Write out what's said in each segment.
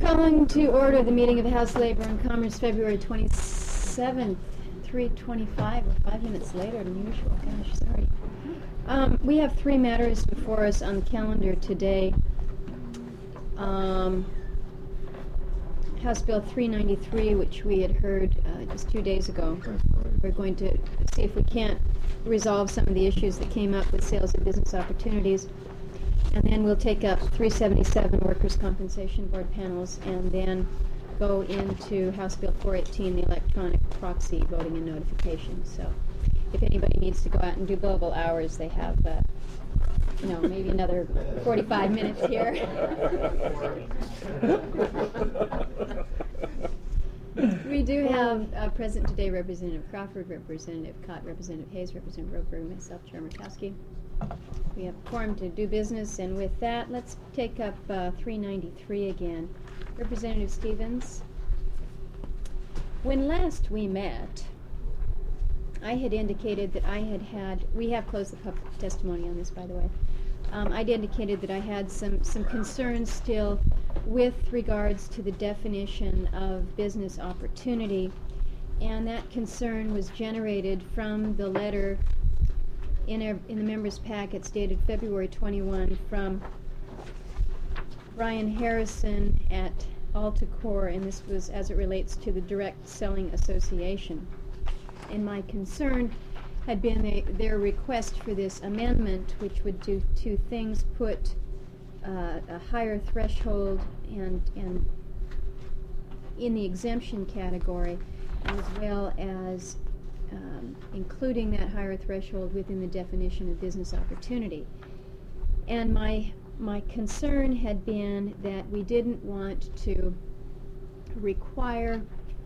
Calling to order the meeting of the House Labor and Commerce February 27th, 3:25, or 5 minutes later than usual. Gosh, sorry. We have three matters before us on the calendar today. House Bill 393, which we had heard just 2 days ago. We're going to see if we can't resolve some of the issues that came up with sales and business opportunities. And then we'll take up 377 Workers' Compensation Board panels, and then go into House Bill 418, the electronic proxy voting and notification. So if anybody needs to go out and do billable hours, they have, maybe another 45 minutes here. We do have present today Representative Crawford, Representative Cott, Representative Hayes, Representative Roper, and myself, Chair Murkowski. We have a quorum to do business, and with that, let's take up 393 again. Representative Stevens, when last we met, I had indicated that we have closed the public testimony on this, by the way. I'd indicated that I had some concerns still with regards to the definition of business opportunity, and that concern was generated from the letter in the members' packets dated February 21 from Brian Harrison at Altacor, and this was as it relates to the Direct Selling Association. And my concern had been their request for this amendment, which would do two things: put a higher threshold and in the exemption category, as well as including that higher threshold within the definition of business opportunity. And my concern had been that we didn't want to require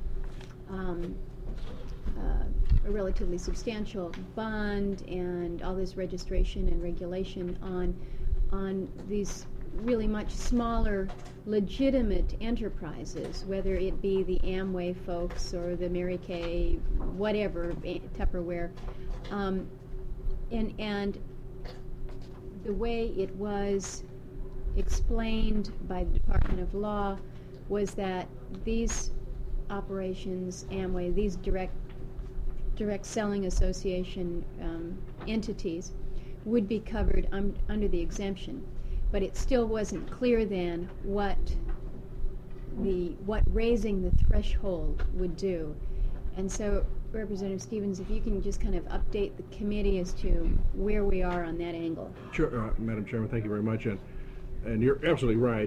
a relatively substantial bond and all this registration and regulation on these really much smaller legitimate enterprises, whether it be the Amway folks or the Mary Kay, whatever, Tupperware. And the way it was explained by the Department of Law was that these operations, Amway, these direct selling association entities would be covered under the exemption. But it still wasn't clear then what raising the threshold would do. And so, Representative Stevens, if you can just kind of update the committee as to where we are on that angle. Sure, Madam Chairman, thank you very much. And you're absolutely right.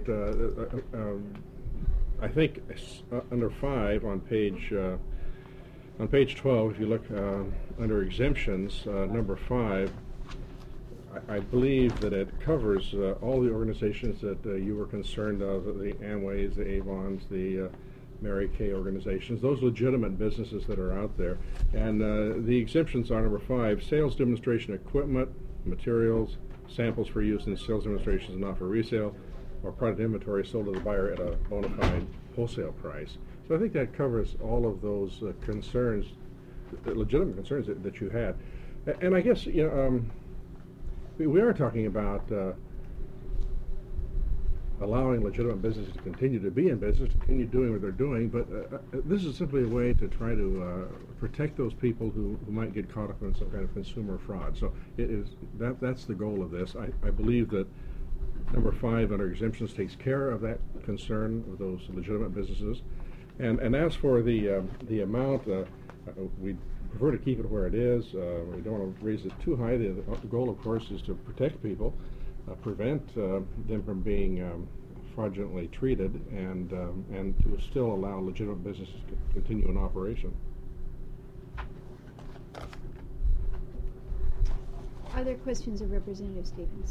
I think under 5 on page 12, if you look under exemptions, number 5, I believe that it covers all the organizations that you were concerned of, the Amways, the Avons, the Mary Kay organizations, those legitimate businesses that are out there. And the exemptions are number 5, sales demonstration equipment, materials, samples for use in sales demonstrations and not for resale, or product inventory sold to the buyer at a bona fide wholesale price. So I think that covers all of those concerns, legitimate concerns that you had. And I guess, we are talking about allowing legitimate businesses to continue to be in business, to continue doing what they're doing, but this is simply a way to try to protect those people who might get caught up in some kind of consumer fraud. So that's the goal of this. I believe that number 5 under exemptions takes care of that concern of those legitimate businesses. And as for the amount, we prefer to keep it where it is. We don't want to raise it too high. The goal, of course, is to protect people, prevent them from being fraudulently treated, and to still allow legitimate businesses to continue in operation. Are there questions of Representative Stevens?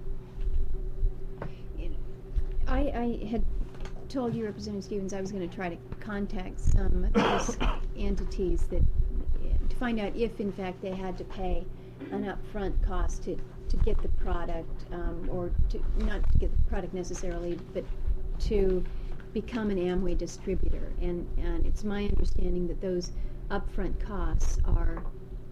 I had told you, Representative Stevens, I was going to try to contact some of those entities to find out if, in fact, they had to pay an upfront cost to get the product, or not to get the product necessarily, but to become an Amway distributor. And it's my understanding that those upfront costs are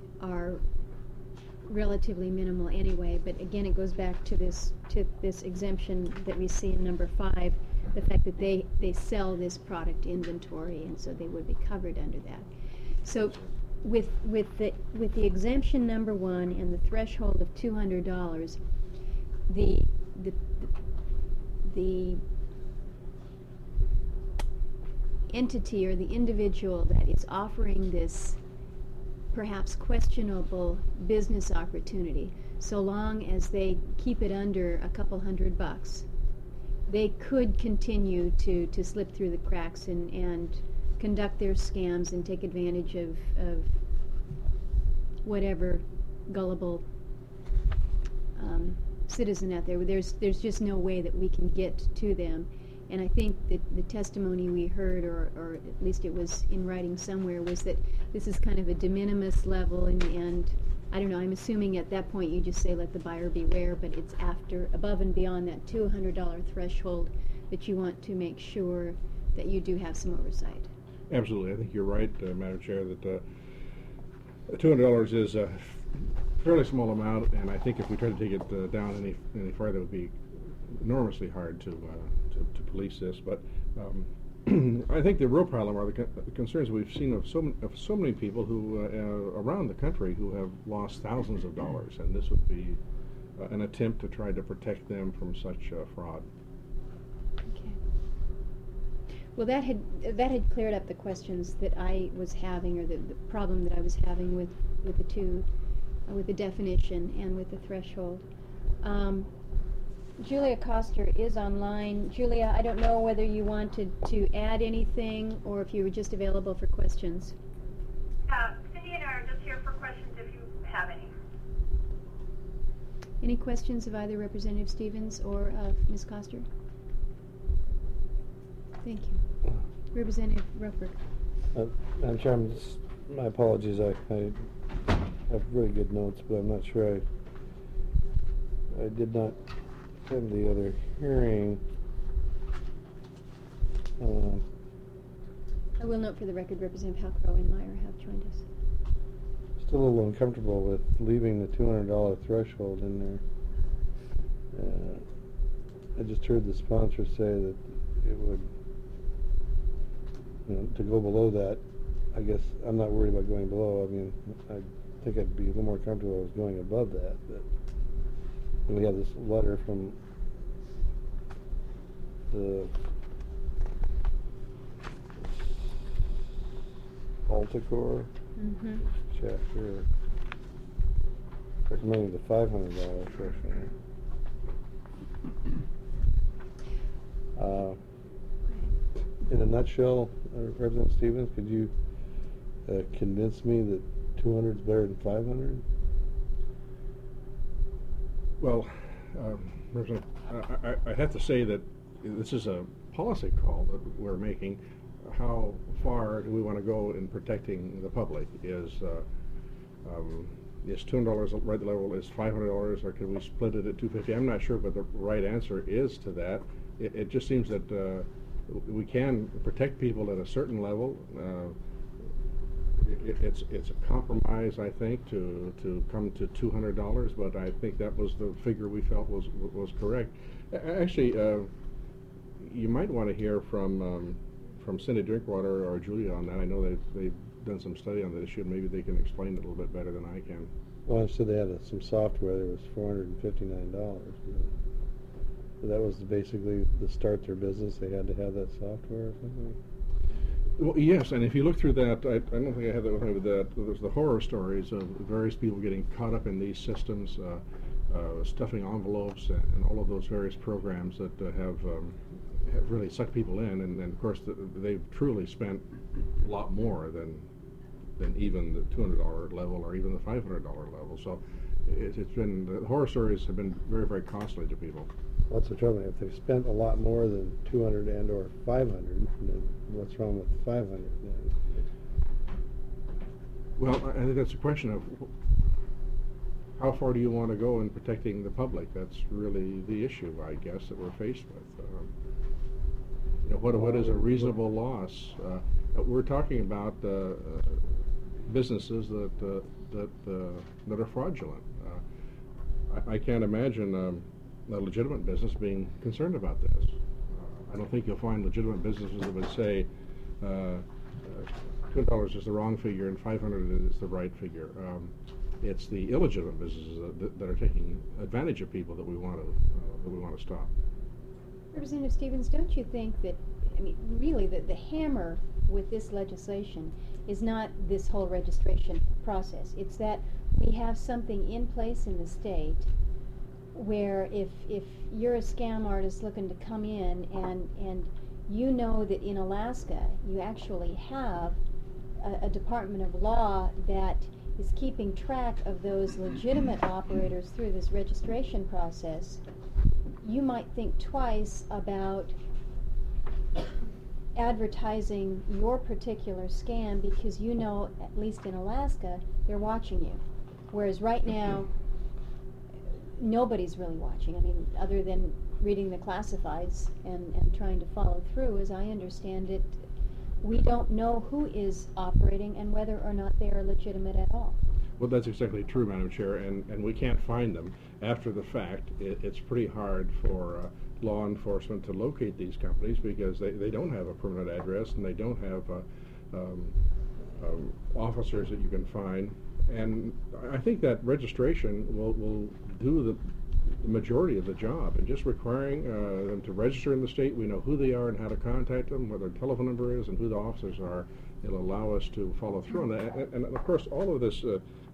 relatively minimal anyway. But again, it goes back to this exemption that we see in number 5, the fact that they sell this product inventory, and so they would be covered under that. So with the exemption number 1 and the threshold of $200, the entity or the individual that is offering this perhaps questionable business opportunity, so long as they keep it under a couple $100, they could continue to slip through the cracks and conduct their scams and take advantage of whatever gullible citizen out there. There's just no way that we can get to them. And I think that the testimony we heard, or at least it was in writing somewhere, was that this is kind of a de minimis level, and I don't know, I'm assuming at that point you just say let the buyer beware, but it's above and beyond that $200 threshold that you want to make sure that you do have some oversight. Absolutely. I think you're right, Madam Chair, that $200 is a fairly small amount, and I think if we try to take it down any farther, it would be enormously hard to police this. But I think the real problem are the concerns we've seen of so many people who around the country who have lost thousands of dollars, and this would be an attempt to try to protect them from such fraud. Okay. Well, that had cleared up the questions that I was having, or the problem that I was having with the two, with the definition and with the threshold. Julia Koster is online. Julia, I don't know whether you wanted to add anything or if you were just available for questions. Cindy and I are just here for questions if you have any. Any questions of either Representative Stevens or of Ms. Koster? Thank you. Representative Rufford. Madam Chairman, my apologies. I have really good notes, but I'm not sure I did not attend the other hearing. I will note for the record, Representative Halcrow and Meyer have joined us. Still a little uncomfortable with leaving the $200 threshold in there. I just heard the sponsor say that it would, to go below that. I guess I'm not worried about going below. I mean, I think I'd be a little more comfortable if I was going above that. But we have this letter from the Alticor chapter recommending the $500 threshold. In a nutshell, Representative Stevens, could you convince me that 200 is better than 500? Well, I have to say that this is a policy call that we're making. How far do we want to go in protecting the public? Is $200 the right level? Is $500, or can we split it at $250? I'm not sure what the right answer is to that. It just seems that we can protect people at a certain level. It's a compromise, I think, to come to $200, but I think that was the figure we felt was correct. Actually, you might want to hear from Cindy Drinkwater or Julia on that. I know they've done some study on the issue, and maybe they can explain it a little bit better than I can. Well, I said they had some software that was $459. But that was basically to start their business. They had to have that software or something. Well, yes, and if you look through that, I don't think I have that with me, but there's the horror stories of various people getting caught up in these systems, stuffing envelopes, and all of those various programs that have really sucked people in, and of course they've truly spent a lot more than even the $200 level or even the $500 level. So it's been, the horror stories have been very, very costly to people. What's the trouble? If they've spent a lot more than 200 and or 500, then what's wrong with 500? Well, I think that's a question of how far do you want to go in protecting the public? That's really the issue, I guess, that we're faced with. What is a reasonable loss? We're talking about businesses that are fraudulent. I can't imagine a legitimate business being concerned about this. I don't think you'll find legitimate businesses that would say $200 is the wrong figure and 500 is the right figure. It's the illegitimate businesses that are taking advantage of people that we want to stop. Representative Stevens, don't you think that, I mean, really, the hammer with this legislation is not this whole registration process. It's that we have something in place in the state where if you're a scam artist looking to come in and you know that in Alaska you actually have a Department of Law that is keeping track of those legitimate operators through this registration process, you might think twice about advertising your particular scam because you know, at least in Alaska, they're watching you. Whereas right now, nobody's really watching. I mean, other than reading the classifieds and trying to follow through, as I understand it, we don't know who is operating and whether or not they are legitimate at all. Well, that's exactly true, Madam Chair, and we can't find them after the fact. It's pretty hard for law enforcement to locate these companies because they don't have a permanent address and they don't have officers that you can find. And I think that registration will do the majority of the job, and just requiring them to register in the state. We know who they are and how to contact them, what their telephone number is, and who the officers are. It'll allow us to follow through on that. And of course, all of this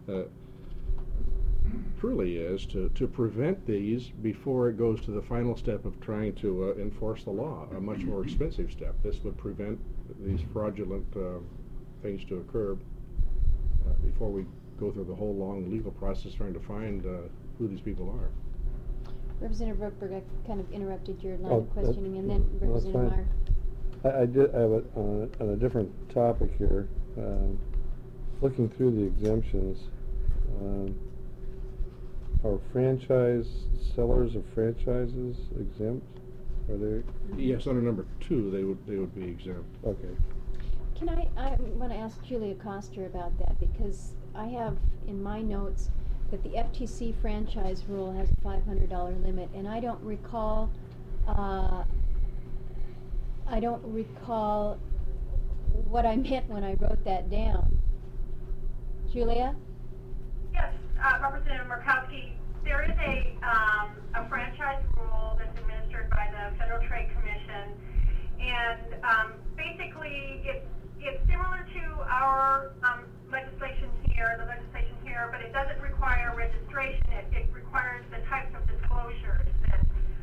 truly is to prevent these before it goes to the final step of trying to enforce the law, a much more expensive step. This would prevent these fraudulent things to occur before we go through the whole long legal process trying to find who these people are. Representative Rookberg, I kind of interrupted your line Oh, of questioning, and then no, that's Representative fine. Meyer. I did have on a different topic here. Looking through the exemptions, are franchise sellers of franchises exempt? Are they? Yes, under number 2, they would be exempt. Okay. Can I want to ask Julia Coster about that, because I have in my notes that the FTC franchise rule has a $500 limit, and I don't recall what I meant when I wrote that down. Julia? Yes, Representative Murkowski, there is a franchise rule that's administered by the Federal Trade Commission, and basically it's similar to our legislation here, but it doesn't require registration. It requires the types of disclosures that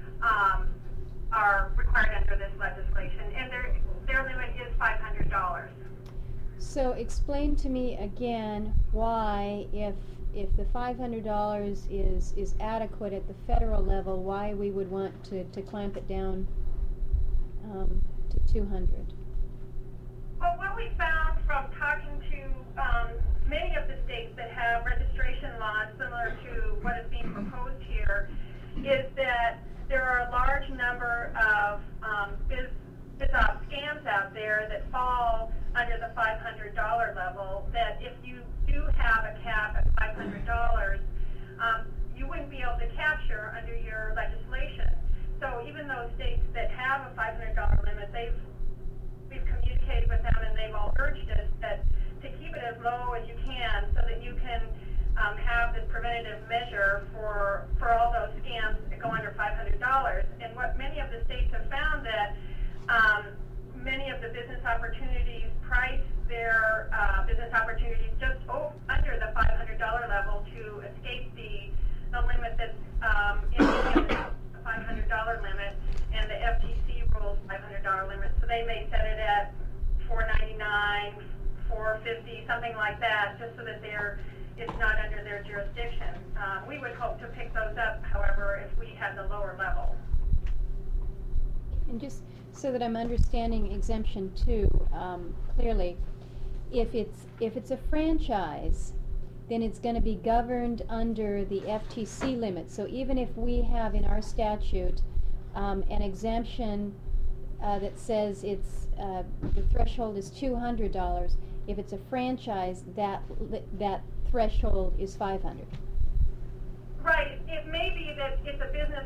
are required under this legislation, and their limit is $500. So explain to me again why, if the $500 is adequate at the federal level, why we would want to clamp it down to $200. Well, what we found from talking to many of the states that have registration laws similar to what is being proposed here is that there are a large number of scams out there that fall under the $500 level, that if you do have a cap at $500, you wouldn't be able to capture under your legislation. So even those states that have a $500 limit, we've communicated with them, and they've all urged us that to keep it as low as you can so that you can have this preventative measure for all those scams that go under $500. And what many of the states have found that many of the business opportunities price their business opportunities just under the $500 level to escape the limit that's in the $500 limit, and the FTC rules $500 limit. So they may set it at $499, $450, something like that, just so that it's not under their jurisdiction. We would hope to pick those up, however, if we had the lower level. And just so that I'm understanding exemption 2 clearly, if it's a franchise, then it's going to be governed under the FTC limit. So even if we have in our statute an exemption that says the threshold is $200, if it's a franchise, that threshold is $500. Right. It may be that it's a business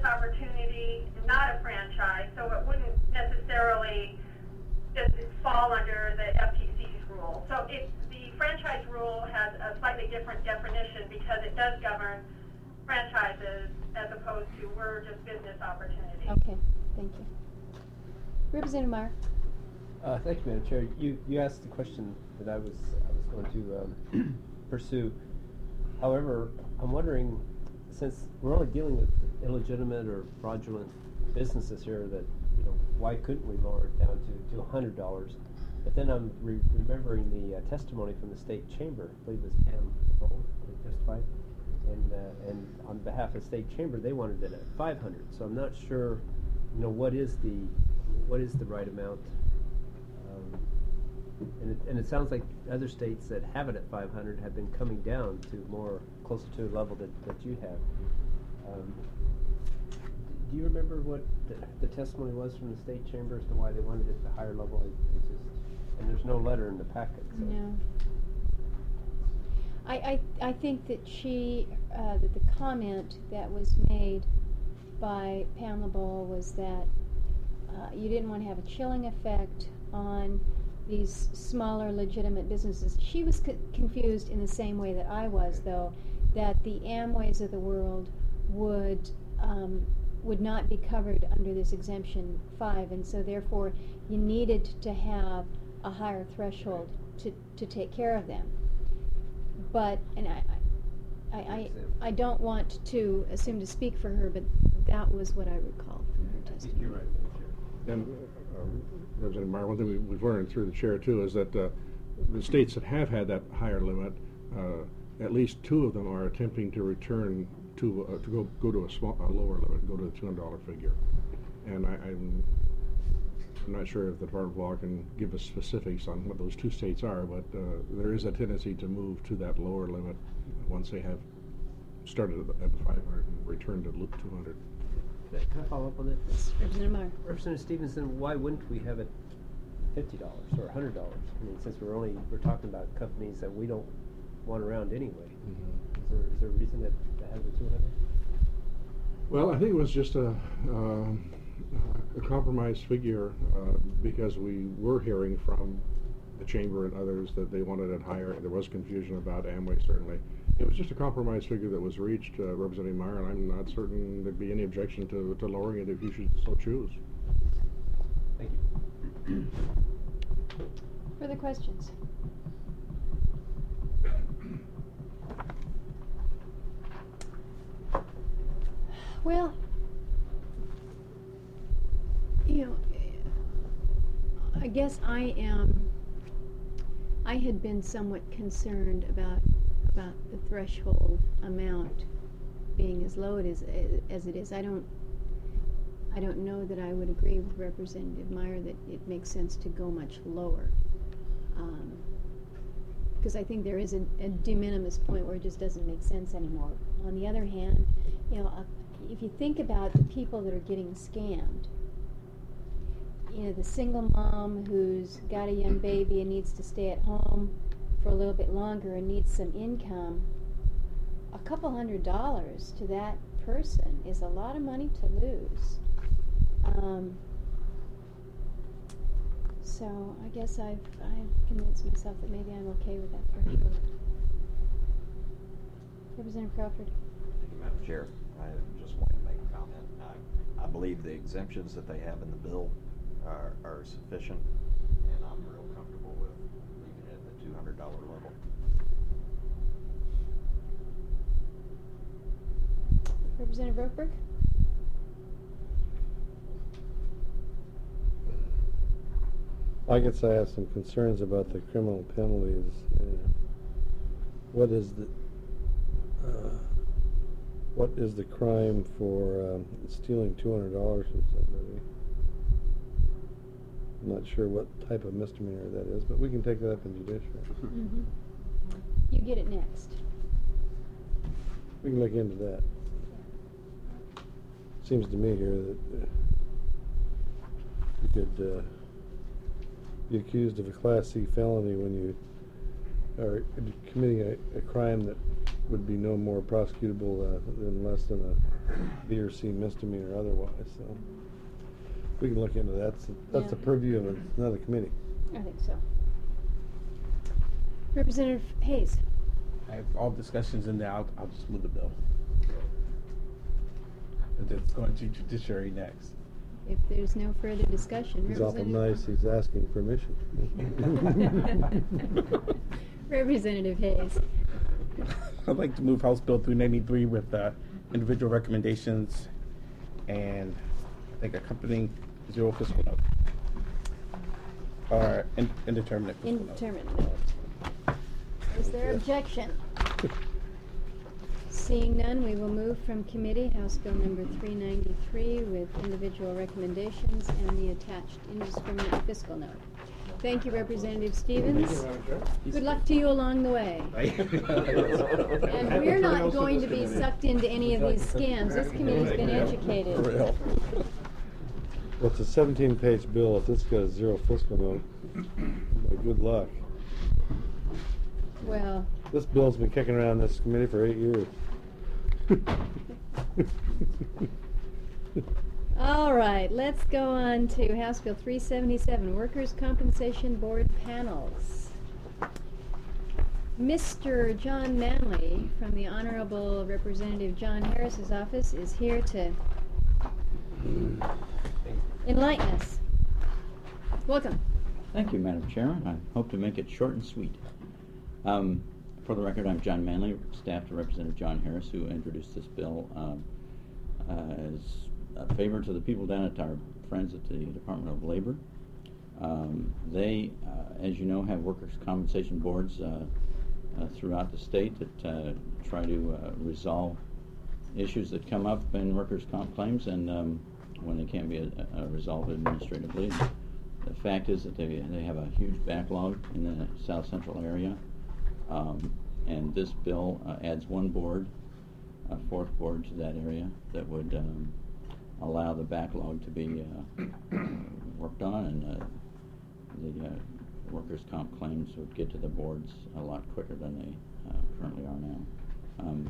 opportunity, not a franchise, so it wouldn't necessarily just fall under the FTC's rule. So the franchise rule has a slightly different definition because it does govern franchises as opposed to we're just business opportunities. Okay, thank you. Representative Meyer. Thank you, Madam Chair. You asked the question that I was going to pursue. However, I'm wondering, since we're only dealing with illegitimate or fraudulent businesses here, that why couldn't we lower it down to $100? But then I'm remembering the testimony from the state chamber. I believe it was Pam Bowl who testified, and on behalf of the state chamber, they wanted it at 500. So I'm not sure, what is the right amount. And it sounds like other states that have it at 500 have been coming down to more closer to a level that you have. Do you remember what the testimony was from the state chamber as to why they wanted it at the higher level? And there's no letter in the packet. So. No. I think that that the comment that was made by Pamela Bowl was that you didn't want to have a chilling effect on these smaller legitimate businesses. She was confused in the same way that I was, though, that the Amways of the world would not be covered under this exemption 5, and so therefore you needed to have a higher threshold to take care of them. But, and I don't want to assume to speak for her, but that was what I recall from her testimony. You're right, Madam Chair. And Representative Meyer, one thing we've learned through the chair too is that the states that have had that higher limit, at least 2 of them are attempting to return to go to a lower limit, go to the $200 figure. And I'm not sure if the Department of Law can give us specifics on what those 2 states are, but there is a tendency to move to that lower limit once they have started at 500 and returned to 200. Can I follow up on that? Yes, Representative Meyer. Representative Stevenson, why wouldn't we have it $50 or $100? I mean, since we're talking about companies that we don't want around anyway. Mm-hmm. Is there a reason that has the 200? Well, I think it was just a compromise figure because we were hearing from the chamber and others that they wanted it higher. There was confusion about Amway, certainly. It was just a compromise figure that was reached, Representative Meyer, and I'm not certain there'd be any objection to lowering it if you should so choose. Thank you. Further questions? Well, I guess I had been somewhat concerned about the threshold amount being as low as it is. I don't know that I would agree with Representative Meyer that it makes sense to go much lower. Because I think there is a de minimis point where it just doesn't make sense anymore. On the other hand, if you think about the people that are getting scammed, the single mom who's got a young baby and needs to stay at home for a little bit longer and needs some income, a couple $100 to that person is a lot of money to lose. So I guess I've convinced myself that maybe I'm okay with that threshold. Representative Crawford. Thank you, Madam Chair. I just wanted to make a comment. I believe the exemptions that they have in the bill are sufficient, and I'm real comfortable with leaving it at the $200 level. Representative Rothberg. I guess I have some concerns about the criminal penalties. What is the crime for stealing $200 from somebody? I'm not sure what type of misdemeanor that is, but we can take that up in judiciary. Mm-hmm. You get it next. We can look into that. Seems to me here that you could be accused of a Class C felony when you or committing a crime that would be no more prosecutable than less than a B or C misdemeanor otherwise. So we can look into that. That's Yeah. the purview of another committee. I think so. Representative Hayes. I have all discussions in there. I'll just move the bill. And it's going to judiciary next. If there's no further discussion, He's awful nice. Representative. He's asking permission. Representative Hayes. I'd like to move House Bill 393 with individual recommendations and I think accompanying zero fiscal note. Or indeterminate fiscal note. Indeterminate note. Is there objection? Seeing none, we will move from committee House Bill number 393 with individual recommendations and the attached indiscriminate fiscal note. Thank you, Representative Stevens. Good luck to you along the way. And we're not going to be sucked into any of these scams. This committee's been educated. For real. Well, it's a 17-page bill. If this got a zero fiscal note, well, good luck. Well, This bill's been kicking around this committee for 8 years. all right, let's go on to House Bill 377, Workers' Compensation Board Panels. Mr. John Manley from the Honorable Representative John Harris's office is here to enlighten us. Welcome. Thank you, Madam Chairman. I hope to make it short and sweet. For the record, I'm John Manley, staff to Representative John Harris, who introduced this bill as a favor to the people down at our friends at the Department of Labor. They, as you know, have workers' compensation boards throughout the state that try to resolve issues that come up in workers' comp claims, and when they can't be resolved administratively. The fact is that they have a huge backlog in the South Central area, and this bill adds one board, a fourth board to that area that would allow the backlog to be worked on, and the workers' comp claims would get to the boards a lot quicker than they currently are now.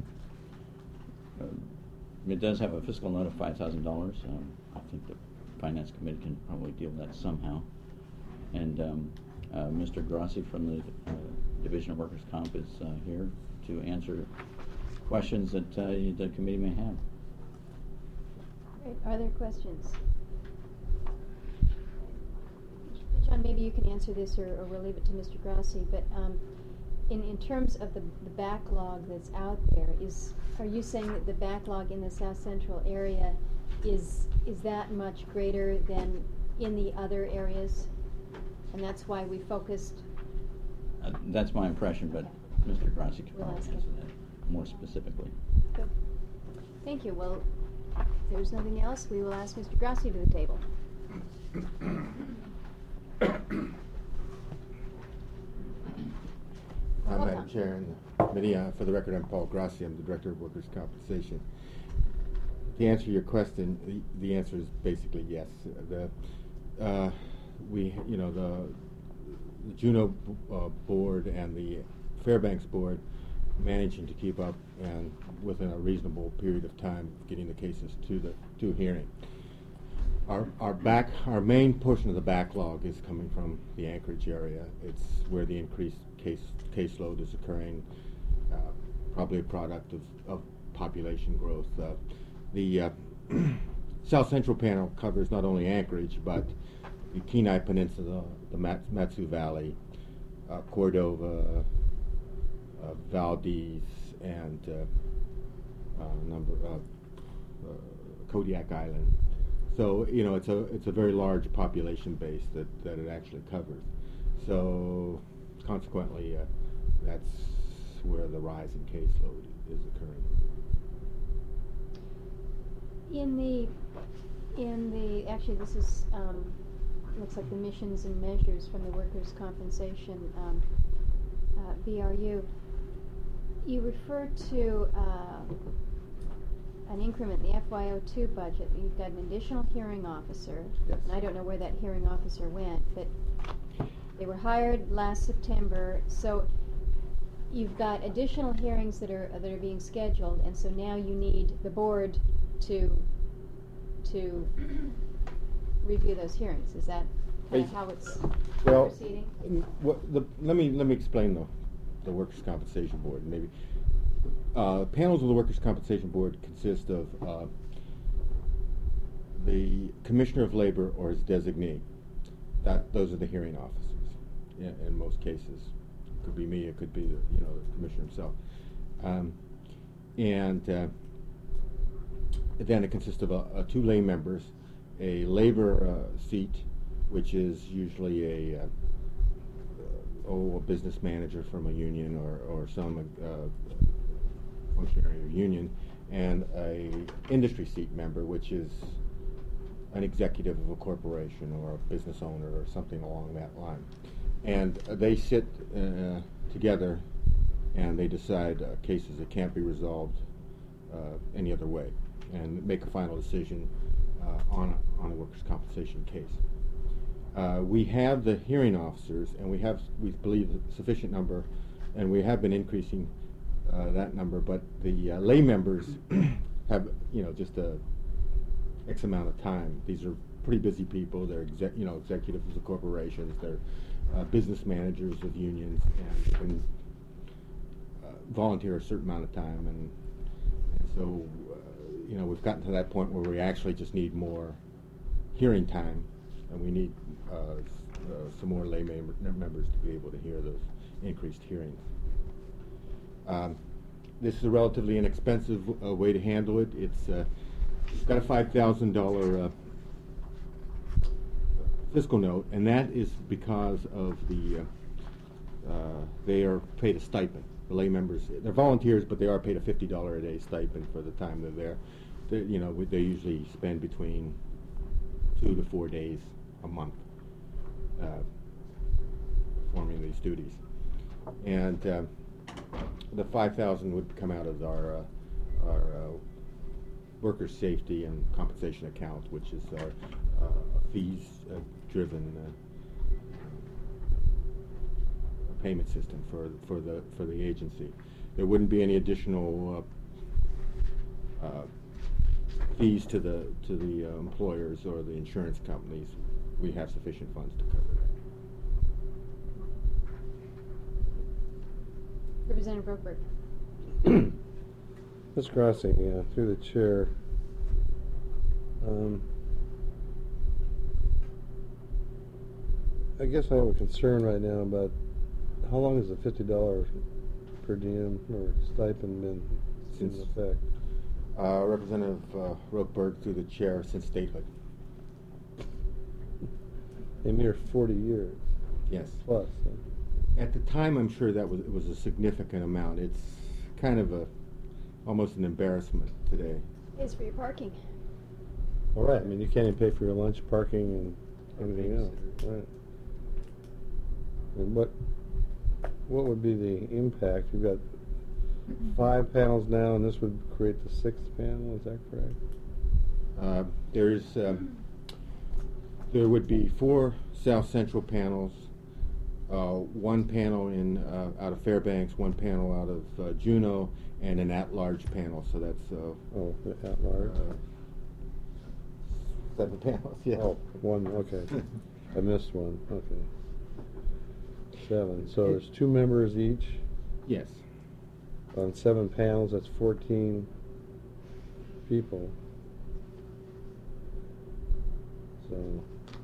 It does have a fiscal note of $5,000. I think the Finance Committee can probably deal with that somehow. And Mr. Grassi from the Division of Workers' Comp is here to answer questions that the committee may have. Great. Are there questions? John, maybe you can answer this, or we'll leave it to Mr. Grassi, but in terms of the backlog that's out there, are you saying that the backlog in the South Central area is that much greater than in the other areas? And that's why we focused. That's my impression, but Mr. Grassi can We'll probably ask answer him. that more specifically. Good. Thank you. Well, if there's nothing else, we will ask Mr. Grassi to the table. Madam Welcome. Chair and the committee, for the record, I'm Paul Grassi. I'm the Director of Workers' Compensation. To answer your question, the answer is basically yes. The Juneau board and the Fairbanks board managing to keep up and within a reasonable period of time getting the cases to hearing. Our main portion of the backlog is coming from the Anchorage area. It's where the increased caseload is occurring, probably a product of population growth. The South Central panel covers not only Anchorage, but the Kenai Peninsula, the Matsu Valley, Cordova, Valdez, and Kodiak Island. So it's a very large population base that it actually covers. So consequently, that's where the rise in caseload is occurring. Actually, this is looks like the missions and measures from the Workers' Compensation VRU. You refer to an increment in the FY02 budget. You've got an additional hearing officer. Yes. And I don't know where that hearing officer went, but they were hired last September. So you've got additional hearings that are being scheduled, and so now you need the board to review those hearings. Is that kind of how it's Well, proceeding? let me explain the Workers' Compensation Board. Maybe panels of the Workers' Compensation Board consist of the Commissioner of Labor or his designee. Those are the hearing officers in most cases. It could be me. It could be the Commissioner himself. And then it consists of two lay members, a labor seat, which is usually a business manager from a union or some functionary of a union, and a industry seat member, which is an executive of a corporation or a business owner or something along that line. And they sit together and they decide cases that can't be resolved any other way, and make a final decision on a workers' compensation case. We have the hearing officers, and we believe a sufficient number, and we have been increasing that number. But the lay members have just a X amount of time. These are pretty busy people. They're executives of corporations. They're business managers of unions, and they can volunteer a certain amount of time, and so we've gotten to that point where we actually just need more hearing time, and we need some more lay members to be able to hear those increased hearings. This is a relatively inexpensive way to handle it. It's got a $5,000 fiscal note, and that is because of they are paid a stipend. The lay members, they're volunteers, but they are paid a $50 a day stipend for the time they're there. They usually spend between 2 to 4 days a month performing these duties, and the $5,000 would come out of our workers' safety and compensation account, which is our fees-driven payment system for the agency. There wouldn't be any additional fees to the employers or the insurance companies. We have sufficient funds to cover that. Representative Brokeberg. Ms. Crossing, through the chair. I guess I have a concern right now about how long has the $50 per diem or stipend been in effect? Representative Rokeberg, through the chair, since statehood. A mere 40 years. Yes. Plus. At the time, I'm sure it was a significant amount. It's kind of almost an embarrassment today. It's for your parking. All right. I mean, you can't even pay for your lunch, parking, and everything else. Right. And what would be the impact? You've got 5 panels now, and this would create the 6th panel. Is that correct? There would be 4 South Central panels, 1 panel out of Fairbanks, 1 panel out of Juneau, and an at-large panel. So that's the at-large. 7 panels. Yeah. Oh, 1. Okay. I missed one. Okay. 7. So there's 2 members each. Yes. On 7 panels, that's 14 people. So,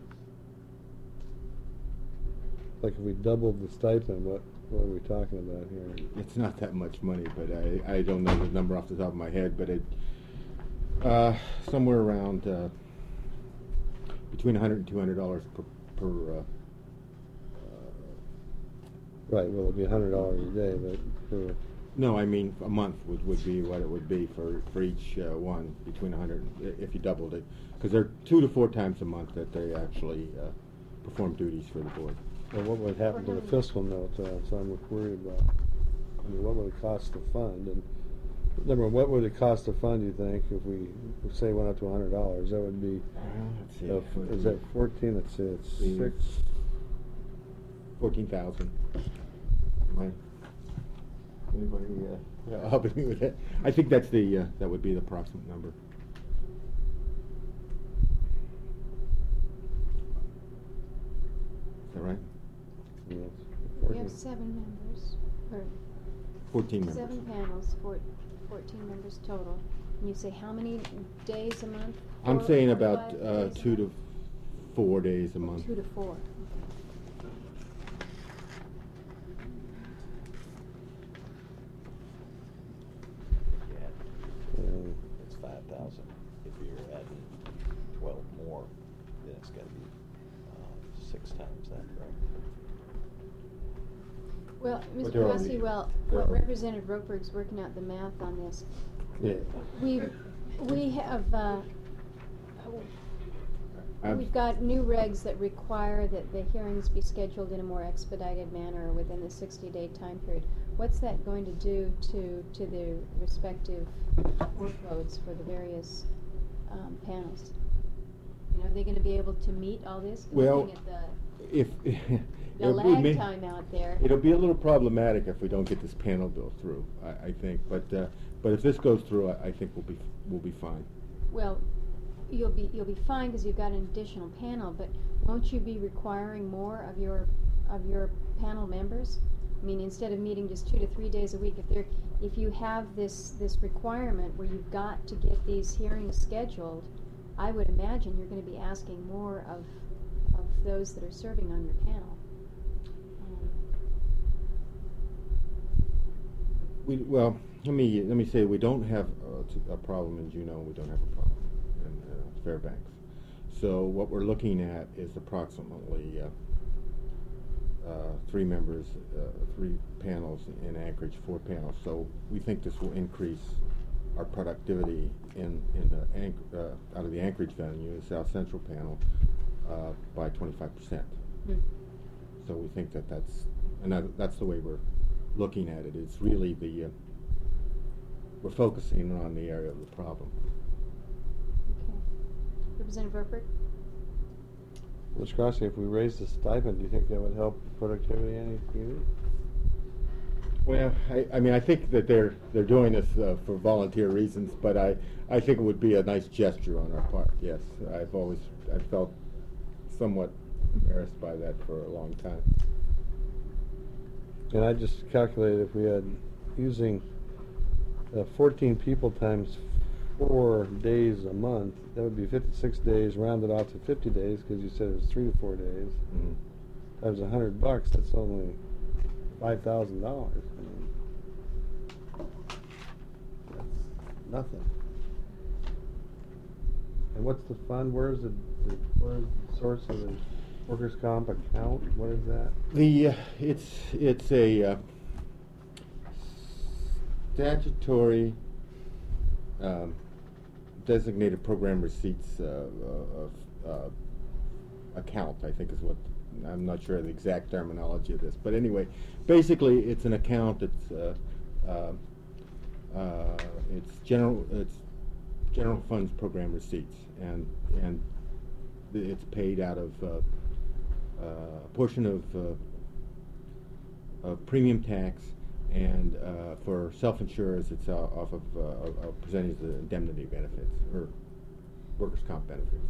like if we doubled the stipend, what are we talking about here? It's not that much money, but I don't know the number off the top of my head, but it somewhere around between $100 and $200 per right. Well, it'd be $100 a day, but for no, I mean a month would be what it would be for each one, between 100 if you doubled it, because they're 2 to 4 times a month that they actually perform duties for the board. Well, what would happen to the fiscal note? So I'm worried about. I mean, what would it cost to fund? And number one, what would it cost to fund? Do you think if we say went up to $100? That would be. Let's see. Is that 14? Let's see. It's 6. 14,000. Anybody helping me with that? I think that's the that would be the approximate number. Is that right? Yes. We have 7 members, or 14 members. 7 panels, 14 members total. And you say how many days a month? I'm 4 saying or about 5 days a 2 month? to 4 days a month. 2 to 4. It's 5,000. If you're adding 12 more, then it's gotta be 6 times that, right? Well, But Mr. they're Rossi, already- while they're already- Representative Roperg's working out the math on this, Yeah. we have, I've- we've got new regs that require that the hearings be scheduled in a more expedited manner within the 60-day time period. What's that going to do to the respective workloads for the various panels? You know, are they going to be able to meet all this? Well, Looking at If the we lag may- time out there. It'll be a little problematic if we don't get this panel bill through, I think. But if this goes through, I think we'll be fine. Well, you'll be fine because you've got an additional panel, but won't you be requiring more of your panel members? I mean, instead of meeting just 2 to 3 days a week, if you have this requirement where you've got to get these hearings scheduled, I would imagine you're going to be asking more of those that are serving on your panel. Well, let me say we don't have a problem in Juneau. We don't have a problem in Fairbanks. So what we're looking at is approximately 3 members, 3 panels in Anchorage, 4 panels. So we think this will increase our productivity in the out of the Anchorage venue, the South Central panel, by 25%. So we think that's the way we're looking at it. It's really we're focusing on the area of the problem. Okay. Representative Roper? Mr. Crossley, if we raise the stipend, do you think that would help productivity in any community? Well, I mean, I think that they're doing this for volunteer reasons, but I think it would be a nice gesture on our part. Yes, I felt somewhat embarrassed by that for a long time. And I just calculated if we had using 14 people times 4 days a month, that would be 56 days, rounded off to 50 days, because you said it was 3 to 4 days. Mm-hmm. Times $100, that's only $5,000. I mean, that's nothing. And what's the fund? Where's the source of the workers' comp account? What is that? It's a statutory designated program receipts account, I think is what, I'm not sure of the exact terminology of this, but anyway, basically it's an account that's it's general funds program receipts, and it's paid out of a portion of premium tax, and for self-insurers it's off of a percentage of the indemnity benefits or workers' comp benefits.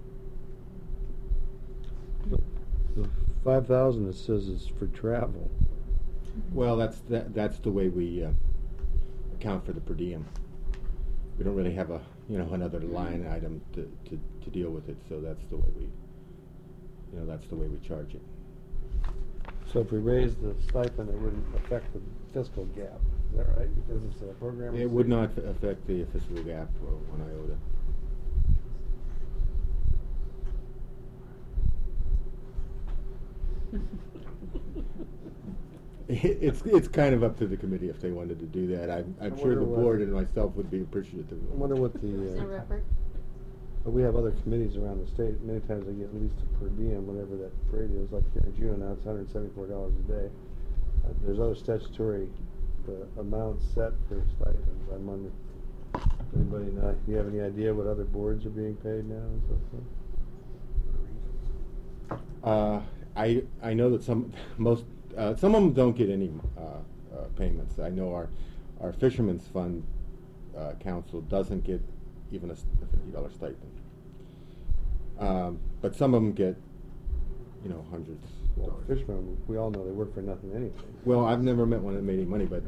The 5,000 it says is for travel. Well, that's the way we account for the per diem. We don't really have another line item to deal with it, so that's the way we charge it. So if we raise the stipend, it wouldn't affect the fiscal gap. Is that right? Because it's a program. It would not affect the fiscal gap one iota. It's kind of up to the committee if they wanted to do that. I'm sure the board and myself would be appreciative. I wonder what Representative the. Roper? But we have other committees around the state. Many times they get at least a per diem, whatever that rate is. Like here in June now, it's $174 a day. There's other statutory amounts set for stipends. I'm wondering, anybody know? Do you have any idea what other boards are being paid now and so forth? I know that some of them don't get any payments. I know our Fishermen's Fund Council doesn't get even a $50 stipend. But some of them get, hundreds. Well, fishermen, we all know they work for nothing anyway. Well, I've never met one that made any money, but.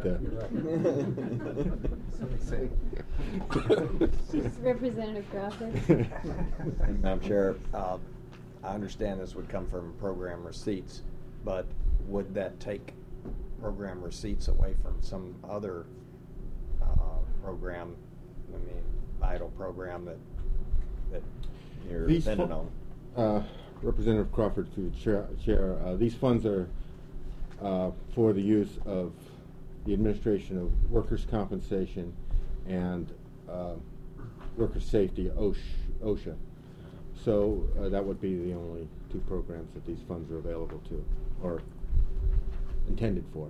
Representative Crawford. Madam Chair, I understand this would come from program receipts, but would that take program receipts away from some other program, vital program that you're dependent on? Representative Crawford, through the chair, these funds are for the use of the administration of workers' compensation and workers' safety, OSHA. So that would be the only two programs that these funds are available to or intended for.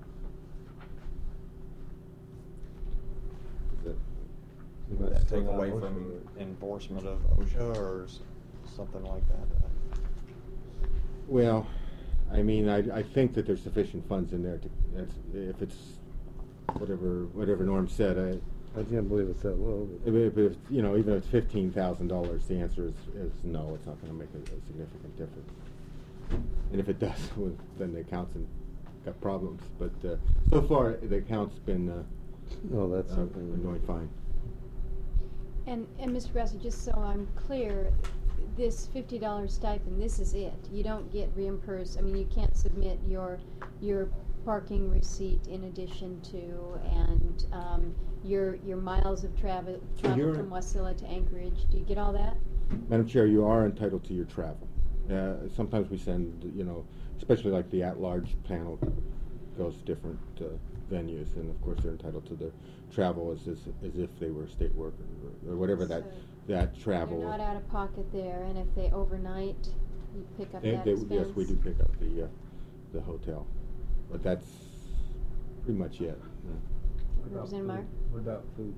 Would that take away from enforcement of OSHA or something like that? Well, I think that there's sufficient funds in there if it's whatever Norm said. I can't believe it's that low. If even if it's $15,000, the answer is no. It's not going to make a significant difference. And if it does, well, then the account's got problems. But so far, the account's been going fine. And Mr. Grassi, just so I'm clear, this $50 stipend, this is it. You don't get reimbursed. You can't submit your parking receipt in addition to, and your miles of travel from Wasilla to Anchorage. Do you get all that? Madam Chair, you are entitled to your travel. Sometimes we send, especially like the at-large panel goes to different venues, and of course they're entitled to the travel as if they were a state worker or whatever that travel. You're not out of pocket there, and if they overnight, you pick up that expense? Yes, we do pick up the hotel, but that's pretty much it. Representative Meyer? What about food?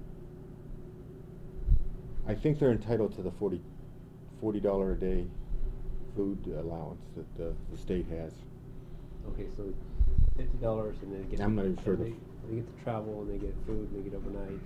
I think they're entitled to the $40 a day food allowance that the state has. Okay, so $50 and they get. I'm not even sure. They get to travel and they get food and they get overnight.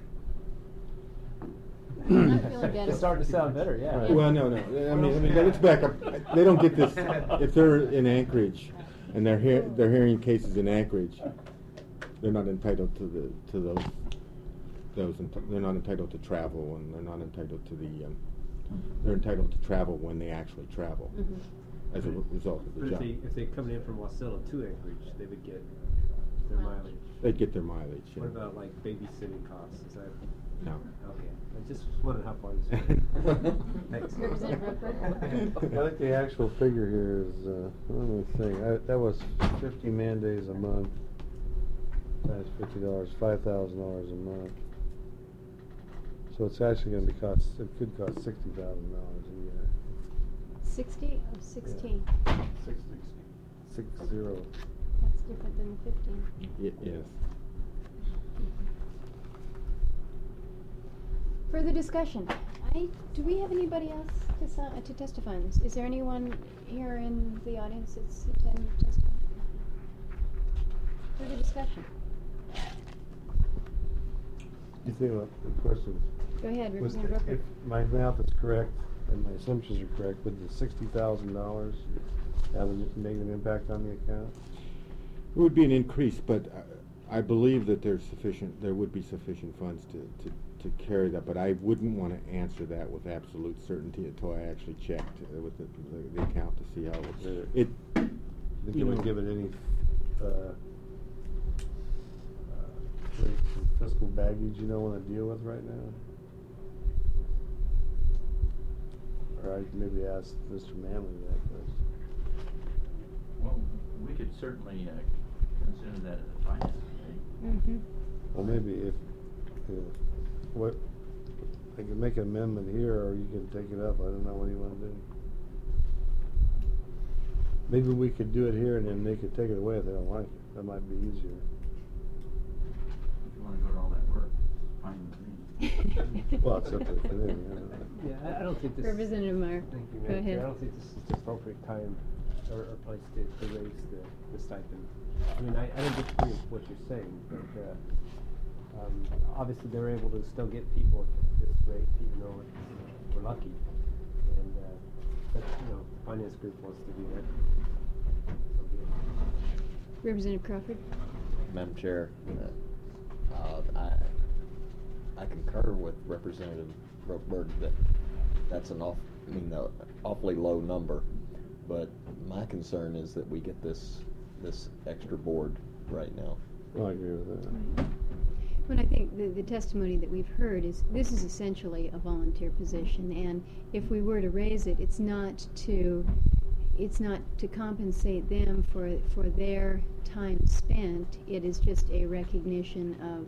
I'm not feeling bad. It's starting to sound better, yeah. Right. Well, no. Let's back up. They don't get this if they're in Anchorage, and they're hearing cases in Anchorage. They're not entitled to those. They're not entitled to travel, and they're not entitled to the. They're entitled to travel when they actually travel, as a result of the job. If they're coming in from Wasilla to Anchorage, they would get their mileage. They'd get their mileage. What about like babysitting costs? Is that? No. Okay. I just wondered how far this went. Thanks. Representative Rupert? I think the actual figure here is, that was 50 man days a month, times $50, $5,000 a month. So it's actually going to it could cost $60,000 a year. 60 or 16? 60. 60. That's different than the 15. Yes. Further discussion. Do we have anybody else to testify on this? Is there anyone here in the audience that's intending to testify? Further discussion. You think about the questions? Go ahead, Representative Rupert. If my math is correct and my assumptions are correct, would the $60,000 have a negative impact on the account? It would be an increase, but I believe that there would be sufficient funds to carry that, but I wouldn't want to answer that with absolute certainty until I actually checked with the account to see how it. Think you would give it any fiscal baggage you don't want to deal with right now? Or I'd maybe ask Mr. Manley that question. Well, we could certainly consider that as a finance committee. Well, maybe if I can make an amendment here, or you can take it up. I don't know what you want to do. Maybe we could do it here and then they could take it away if they don't like it. That might be easier. If you want to go to all that work, fine with me. Well, it's up to them. Yeah, I don't think this. Representative Meyer. Thank you, Go Madam Chair. ahead. I don't think this is the appropriate time or place to raise the stipend. I mean, I don't disagree with what you're saying, but obviously they're able to still get people at this rate, even though we're lucky. And but the finance group wants to do that. So be it. Representative Crawford. Madam Chair, I concur with Representative Rokeberg that that's an awfully low number, but my concern is that we get this extra board right now. Well, I agree with that. Well, I think the testimony that we've heard is this is essentially a volunteer position, and if we were to raise it, it's not to compensate them for their time spent. It is just a recognition of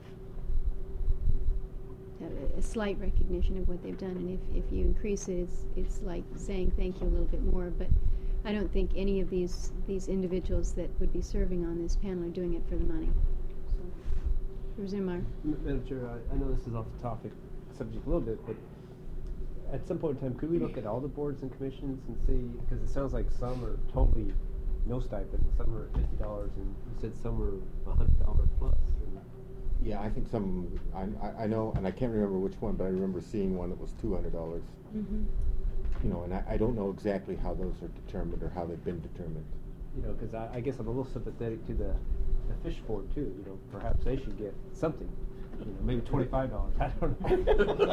a slight recognition of what they've done, and if you increase it, it's like saying thank you a little bit more. But I don't think any of these individuals that would be serving on this panel are doing it for the money. So, Representative Meyer. Madam Chair, I know this is off the subject a little bit, but at some point in time, could we look at all the boards and commissions and see, because it sounds like some are totally no stipend, some are at $50, and you said some were $100 plus. Yeah, I think some, I know, and I can't remember which one, but I remember seeing one that was $200. Mm-hmm. And I don't know exactly how those are determined or how they've been determined. Because I guess I'm a little sympathetic to the fish board too. Perhaps they should get something. Maybe $25. I don't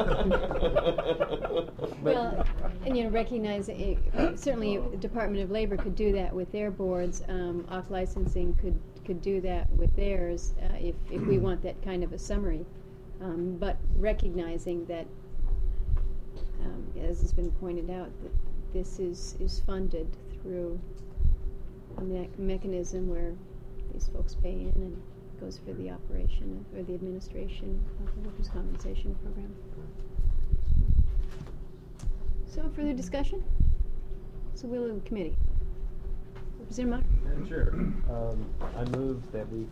know. Well, and recognize certainly Department of Labor could do that with their boards. Off licensing could do that with theirs if we want that kind of a summary. But recognizing that, as has been pointed out, that this is funded through a mechanism where these folks pay in and goes for the operation or the administration of the workers' compensation program. So, further discussion? So, will of the committee. Representative Meyer. Madam Chair, I move that we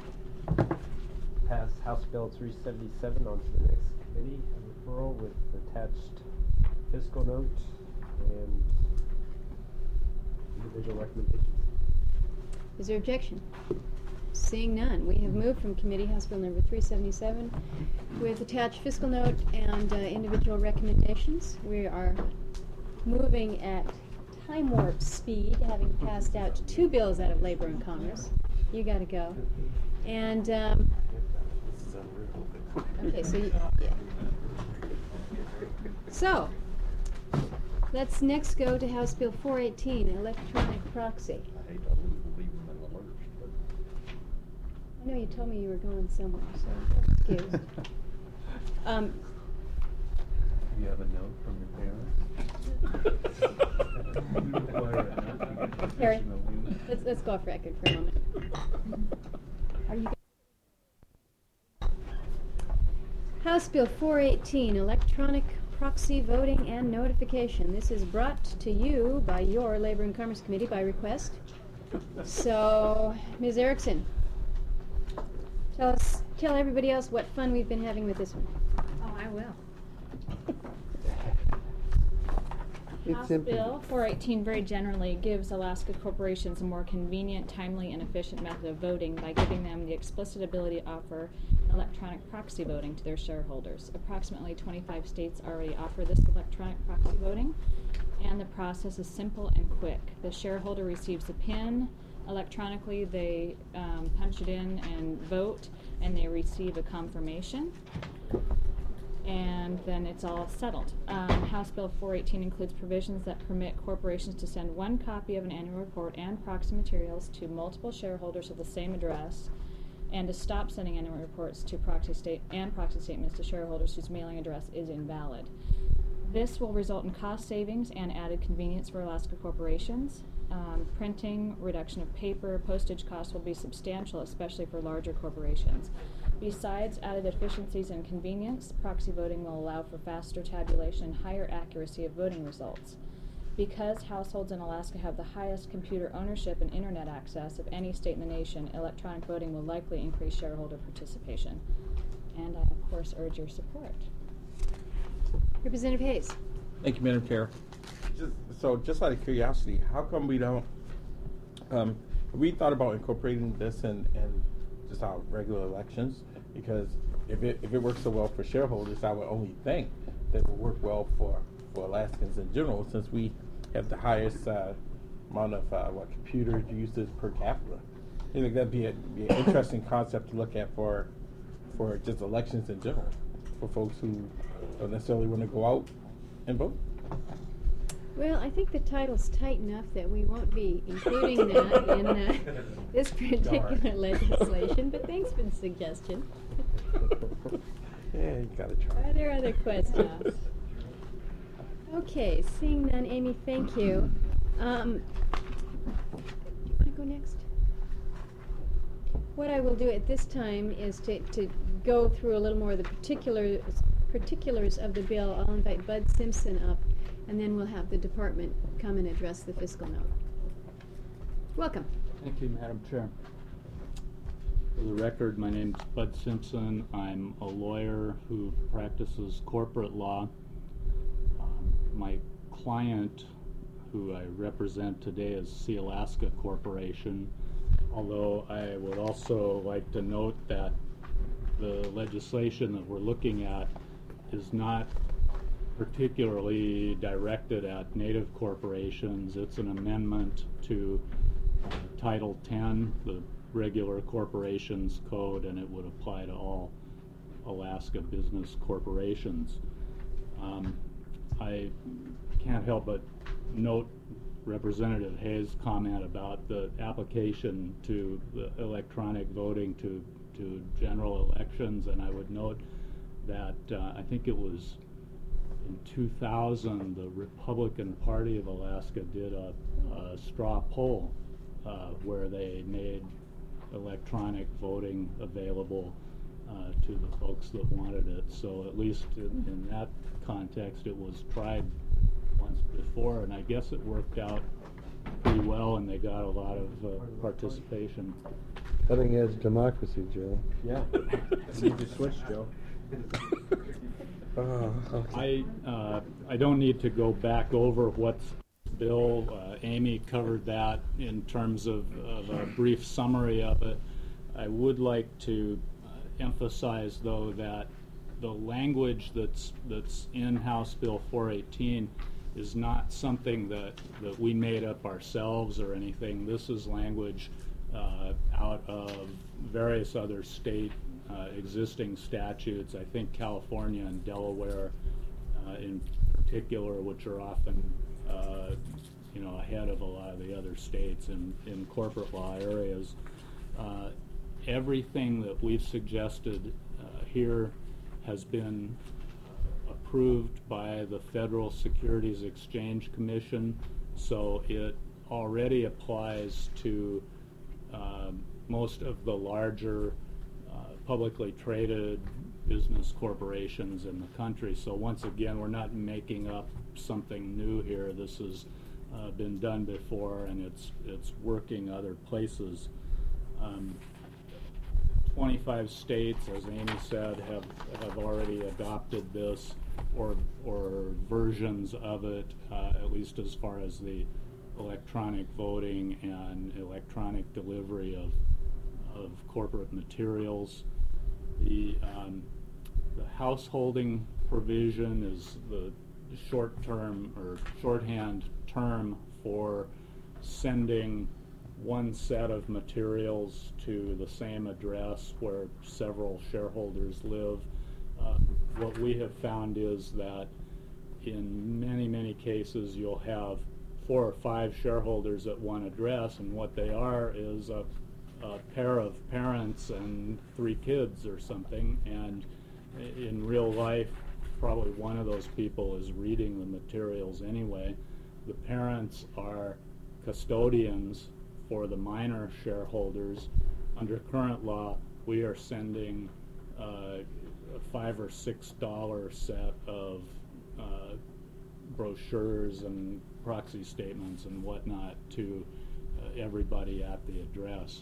pass House Bill 377 on to the next committee, a referral with attached fiscal note and individual recommendations. Is there objection? Seeing none, we have moved from committee House Bill number 377 with attached fiscal note and individual recommendations. We are moving at time warp speed, having passed out 2 bills out of Labor and Commerce. You got to go. And okay, so yeah. So let's next go to House Bill 418, electronic proxy. I hate to leave them in the lurch, but I know you told me you were going somewhere, so excuse. You have a note from your parents? Harry, let's go off record for a moment. Are you? House Bill 418, electronic proxy voting and notification. This is brought to you by your Labor and Commerce Committee by request. So, Ms. Erickson, tell everybody else what fun we've been having with this one. Oh, I will. House simple. Bill 418 very generally gives Alaska corporations a more convenient, timely, and efficient method of voting by giving them the explicit ability to offer electronic proxy voting to their shareholders. Approximately 25 states already offer this electronic proxy voting, and the process is simple and quick. The shareholder receives a PIN electronically, they punch it in and vote, and they receive a confirmation. And then it's all settled. House Bill 418 includes provisions that permit corporations to send one copy of an annual report and proxy materials to multiple shareholders of the same address, and to stop sending annual reports to proxy statements to shareholders whose mailing address is invalid. This will result in cost savings and added convenience for Alaska corporations. Printing, reduction of paper, postage costs will be substantial, especially for larger corporations. Besides added efficiencies and convenience, proxy voting will allow for faster tabulation and higher accuracy of voting results. Because households in Alaska have the highest computer ownership and internet access of any state in the nation, electronic voting will likely increase shareholder participation. And I, of course, urge your support. Representative Hayes. Thank you, Madam Chair. Just out of curiosity, how come we don't We thought about incorporating this in just our regular elections, because if it works so well for shareholders, I would only think that it will work well for Alaskans in general, since we have the highest amount of computer uses per capita. I think that'd be an interesting concept to look at for just elections in general, for folks who don't necessarily want to go out and vote. Well, I think the title's tight enough that we won't be including that in this particular legislation, but thanks for the suggestion. Yeah, you gotta try. Are there other questions? Okay, seeing none, Amy, thank you. Do you want to go next? What I will do at this time is to go through a little more of the particulars of the bill. I'll invite Bud Simpson up, and then we'll have the department come and address the fiscal note. Welcome. Thank you, Madam Chair. For the record, my name's Bud Simpson. I'm a lawyer who practices corporate law. My client, who I represent today, is Sealaska Corporation, although I would also like to note that the legislation that we're looking at is not particularly directed at native corporations. It's an amendment to Title 10, the regular corporations code, and it would apply to all Alaska business corporations. I can't help but note Representative Hayes' comment about the application to the electronic voting to general elections, and I would note that I think it was in 2000 the Republican Party of Alaska did a straw poll where they made electronic voting available to the folks that wanted it. So at least in that context, it was tried once before, and I guess it worked out pretty well, and they got a lot of participation. Cutting edge democracy, Joe. Yeah. You need to switch, Joe. I don't need to go back over what's bill. Amy covered that in terms of a brief summary of it. I would like to emphasize, though, that the language that's in House Bill 418 is not something that we made up ourselves or anything. This is language out of various other state existing statutes. I think California and Delaware in particular, which are often ahead of a lot of the other states in corporate law areas. Everything that we've suggested here has been approved by the Federal Securities Exchange Commission, so it already applies to most of the larger publicly traded business corporations in the country. So once again, we're not making up something new here. This has been done before, and it's working other places. 25 states, as Amy said, have already adopted this or versions of it, at least as far as the electronic voting and electronic delivery of corporate materials. The householding provision is the short-term or shorthand term for sending one set of materials to the same address where several shareholders live. What we have found is that in many cases you'll have 4 or 5 shareholders at one address, and what they are is a pair of parents and 3 kids or something, and in real life probably one of those people is reading the materials anyway. The parents are custodians for the minor shareholders. Under current law, we are sending a $5 or $6 set of brochures and proxy statements and whatnot to everybody at the address.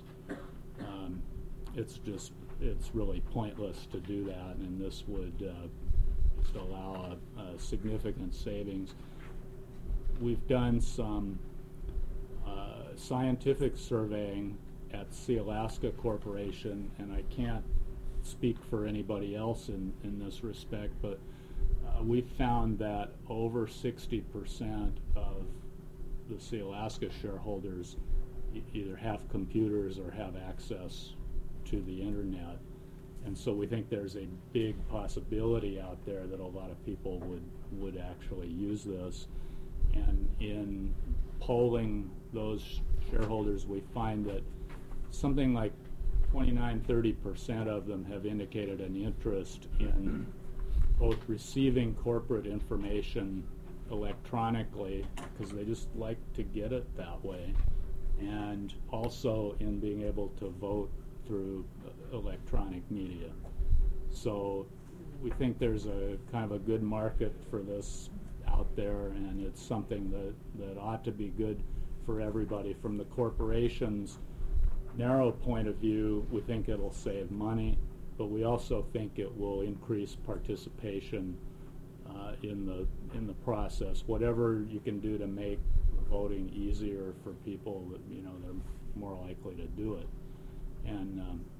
It's really pointless to do that, and this would just allow a significant savings. We've done some scientific surveying at Sealaska Corporation, and I can't speak for anybody else in this respect, but we've found that over 60% of the Sealaska shareholders either have computers or have access to the internet. And so we think there's a big possibility out there that a lot of people would actually use this. And in polling those shareholders, we find that something like 29–30% of them have indicated an interest in both receiving corporate information electronically, because they just like to get it that way, and also in being able to vote through electronic media. So we think there's a kind of a good market for this out there, and it's something that ought to be good for everybody. From the corporation's narrow point of view, we think it'll save money, but we also think it will increase participation in the process. Whatever you can do to make voting easier for people, they're more likely to do it. And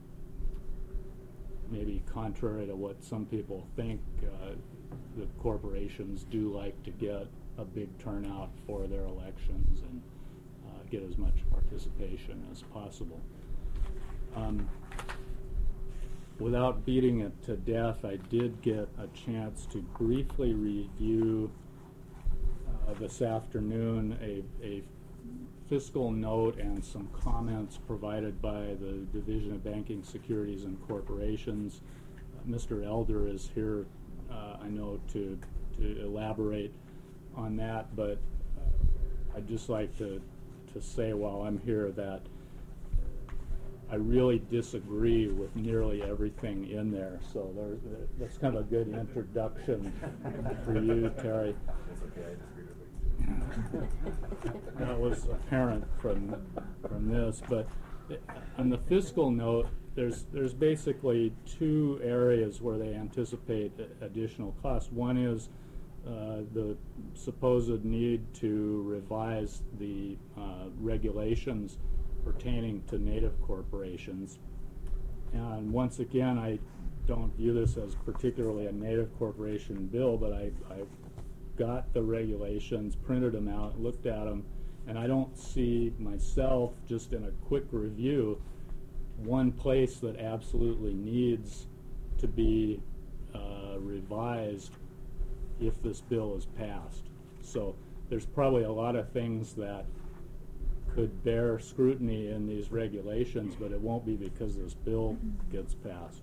maybe contrary to what some people think, the corporations do like to get a big turnout for their elections and get as much participation as possible. Without beating it to death, I did get a chance to briefly review this afternoon a fiscal note and some comments provided by the Division of Banking, Securities, and Corporations. Mr. Elder is here, I know, to elaborate on that, but I'd just like to say while I'm here that I really disagree with nearly everything in there. So that's kind of a good introduction for you, Terry. That was apparent from this, but on the fiscal note, there's basically two areas where they anticipate additional costs. One is the supposed need to revise the regulations pertaining to native corporations. And once again, I don't view this as particularly a native corporation bill, but I got the regulations, printed them out, looked at them, and I don't see myself, just in a quick review, one place that absolutely needs to be revised if this bill is passed. So there's probably a lot of things that could bear scrutiny in these regulations, but it won't be because this bill gets passed.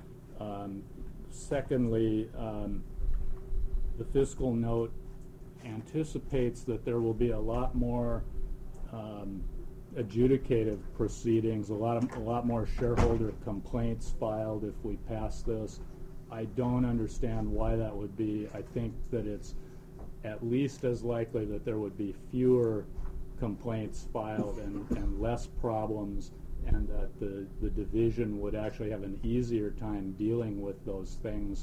Secondly, the fiscal note anticipates that there will be a lot more adjudicative proceedings, a lot more shareholder complaints filed if we pass this. I don't understand why that would be. I think that it's at least as likely that there would be fewer complaints filed and less problems, and that the division would actually have an easier time dealing with those things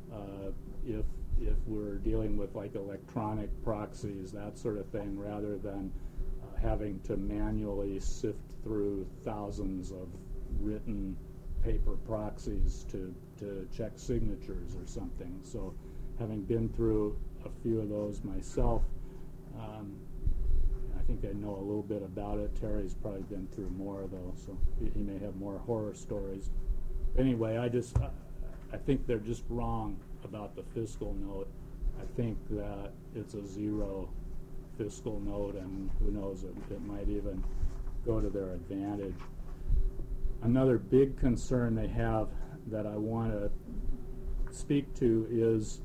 if we're dealing with like electronic proxies, that sort of thing, rather than having to manually sift through thousands of written paper proxies to check signatures or something. So having been through a few of those myself, I think I know a little bit about it. Terry's probably been through more though, so he may have more horror stories. Anyway, I think they're just wrong about the fiscal note. I think that it's a zero fiscal note, and who knows, it might even go to their advantage. Another big concern they have that I want to speak to is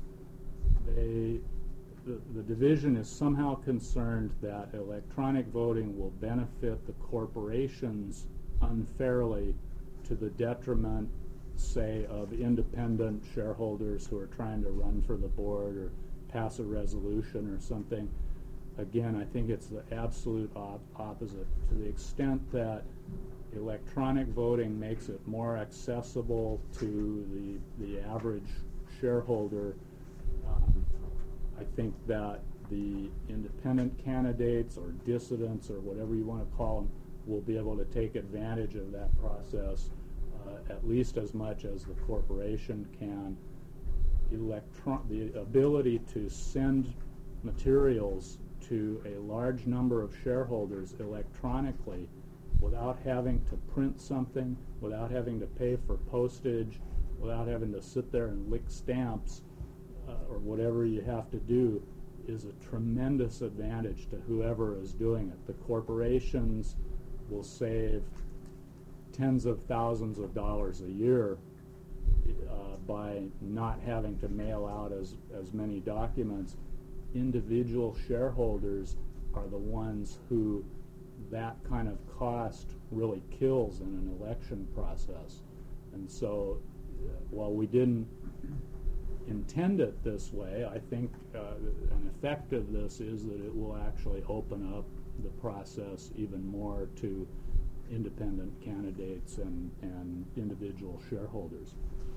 the division is somehow concerned that electronic voting will benefit the corporations unfairly to the detriment, say, of independent shareholders who are trying to run for the board or pass a resolution or something. Again, I think it's the absolute opposite. To the extent that electronic voting makes it more accessible to the average shareholder, I think that the independent candidates or dissidents or whatever you want to call them will be able to take advantage of that process at least as much as the corporation can. The ability to send materials to a large number of shareholders electronically without having to print something, without having to pay for postage, without having to sit there and lick stamps or whatever you have to do is a tremendous advantage to whoever is doing it. The corporations will save tens of thousands of dollars a year by not having to mail out as many documents. Individual shareholders are the ones who that kind of cost really kills in an election process. And so while we didn't intend it this way, I think an effect of this is that it will actually open up the process even more to independent candidates and individual shareholders.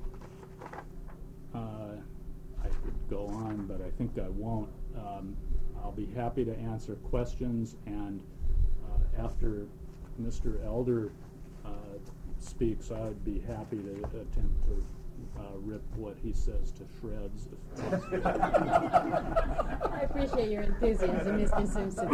I could go on, but I think I won't. I'll be happy to answer questions, and after Mr. Elder speaks, I'd be happy to attempt to rip what he says to shreds. I appreciate your enthusiasm, Mr. Simpson.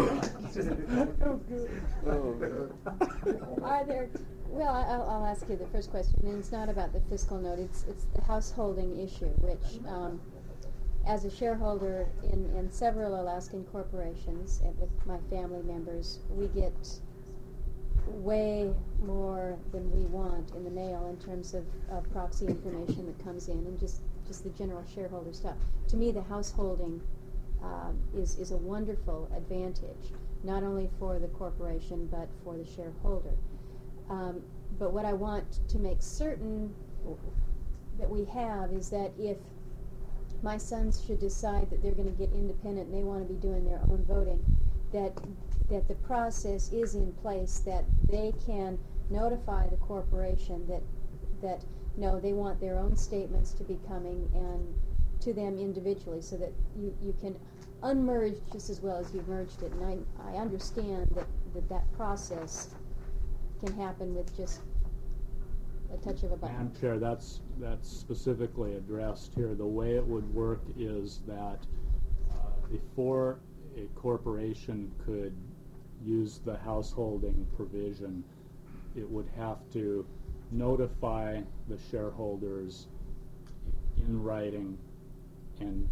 Are there? Well, I'll ask you the first question, and it's not about the fiscal note. It's the householding issue, which, as a shareholder in several Alaskan corporations, and with my family members, we get way more than we want in the mail in terms of proxy information that comes in, and just the general shareholder stuff. To me, the householding is a wonderful advantage, not only for the corporation but for the shareholder. But what I want to make certain that we have is that if my sons should decide that they're going to get independent and they want to be doing their own voting, that the process is in place, that they can notify the corporation that no, they want their own statements to be coming and to them individually, so that you can unmerge just as well as you've merged it. And I understand that process can happen with just a touch of a button. Madam Chair, that's specifically addressed here. The way it would work is that before a corporation could use the householding provision, it would have to notify the shareholders in writing and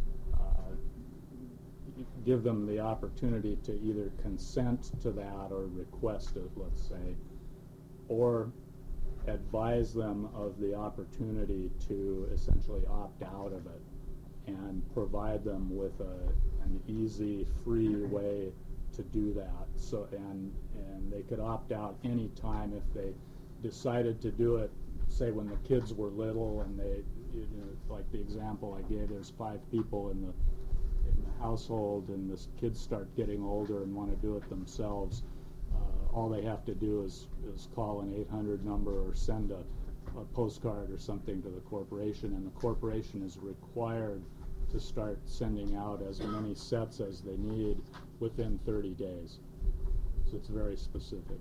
give them the opportunity to either consent to that or request it, let's say, or advise them of the opportunity to essentially opt out of it and provide them with an easy, free way to do that. So and they could opt out any time if they decided to do it, say when the kids were little, and they, like the example I gave, there's 5 people in the household, and the kids start getting older and want to do it themselves. All they have to do is call an 800 number or send a postcard or something to the corporation, and the corporation is required to start sending out as many sets as they need within 30 days. So it's very specific.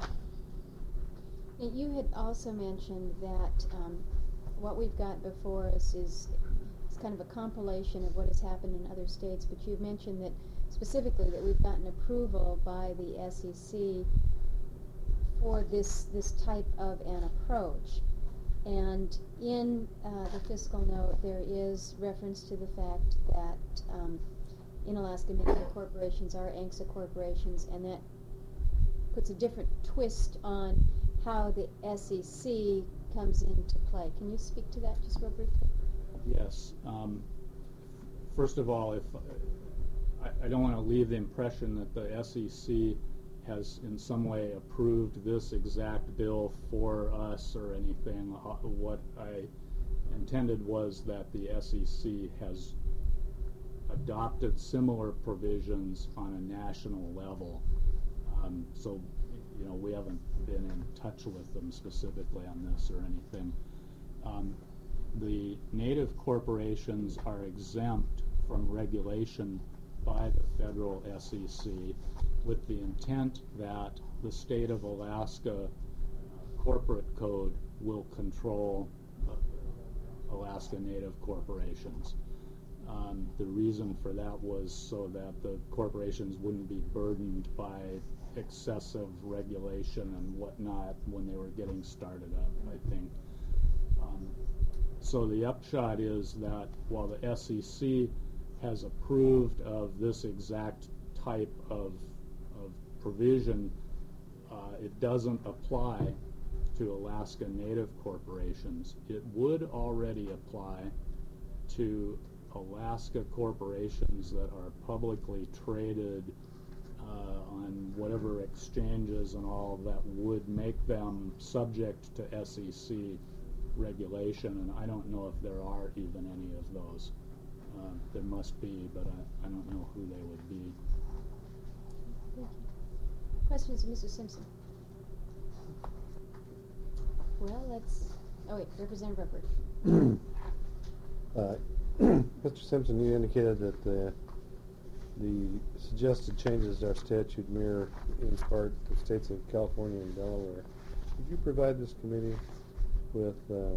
You had also mentioned that what we've got before us is kind of a compilation of what has happened in other states, but you've mentioned that specifically that we've gotten approval by the SEC for this type of an approach. And in the fiscal note, there is reference to the fact that in Alaska, many of the corporations are ANCSA corporations, and that puts a different twist on how the SEC comes into play. Can you speak to that just real briefly? Yes. First of all, I don't want to leave the impression that the SEC has in some way approved this exact bill for us or anything. What I intended was that the SEC has adopted similar provisions on a national level. So, we haven't been in touch with them specifically on this or anything. The native corporations are exempt from regulation by the federal SEC with the intent that the state of Alaska corporate code will control Alaska Native corporations. The reason for that was so that the corporations wouldn't be burdened by excessive regulation and whatnot when they were getting started up, I think. So the upshot is that while the SEC has approved of this exact type of provision, it doesn't apply to Alaska Native corporations. It would already apply to Alaska corporations that are publicly traded on whatever exchanges and all that would make them subject to SEC regulation, and I don't know if there are even any of those. There must be, but I don't know who they would be. Thank you. Questions of Mr. Simpson? Well, Representative Ruppert. Mr. Simpson, you indicated that the suggested changes to our statute mirror in part the states of California and Delaware. Could you provide this committee with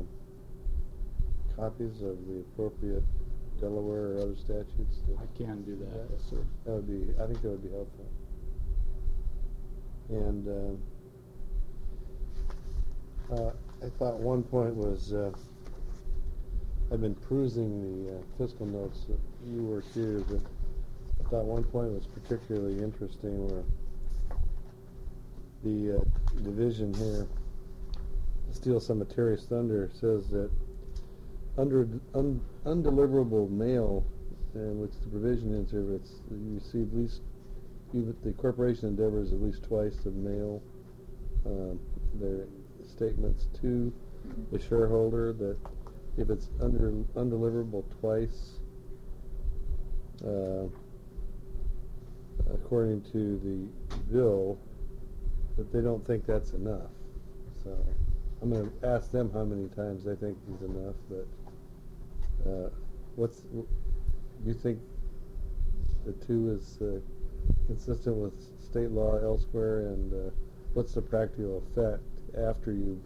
copies of the appropriate Delaware or other statutes? I can do that, yes, sir. I think that would be helpful. And I thought one point was, I've been perusing the fiscal notes that you were here, but I thought one point was particularly interesting where the division here, Steal Cemetery's Thunder, says that under undeliverable mail, which the provision is here, it's you receive at least, the corporation endeavors at least twice to mail their statements to the shareholder, that if it's undeliverable twice, according to the bill, that they don't think that's enough. So I'm going to ask them how many times they think is enough, but do you think the two is consistent with state law elsewhere, and what's the practical effect after you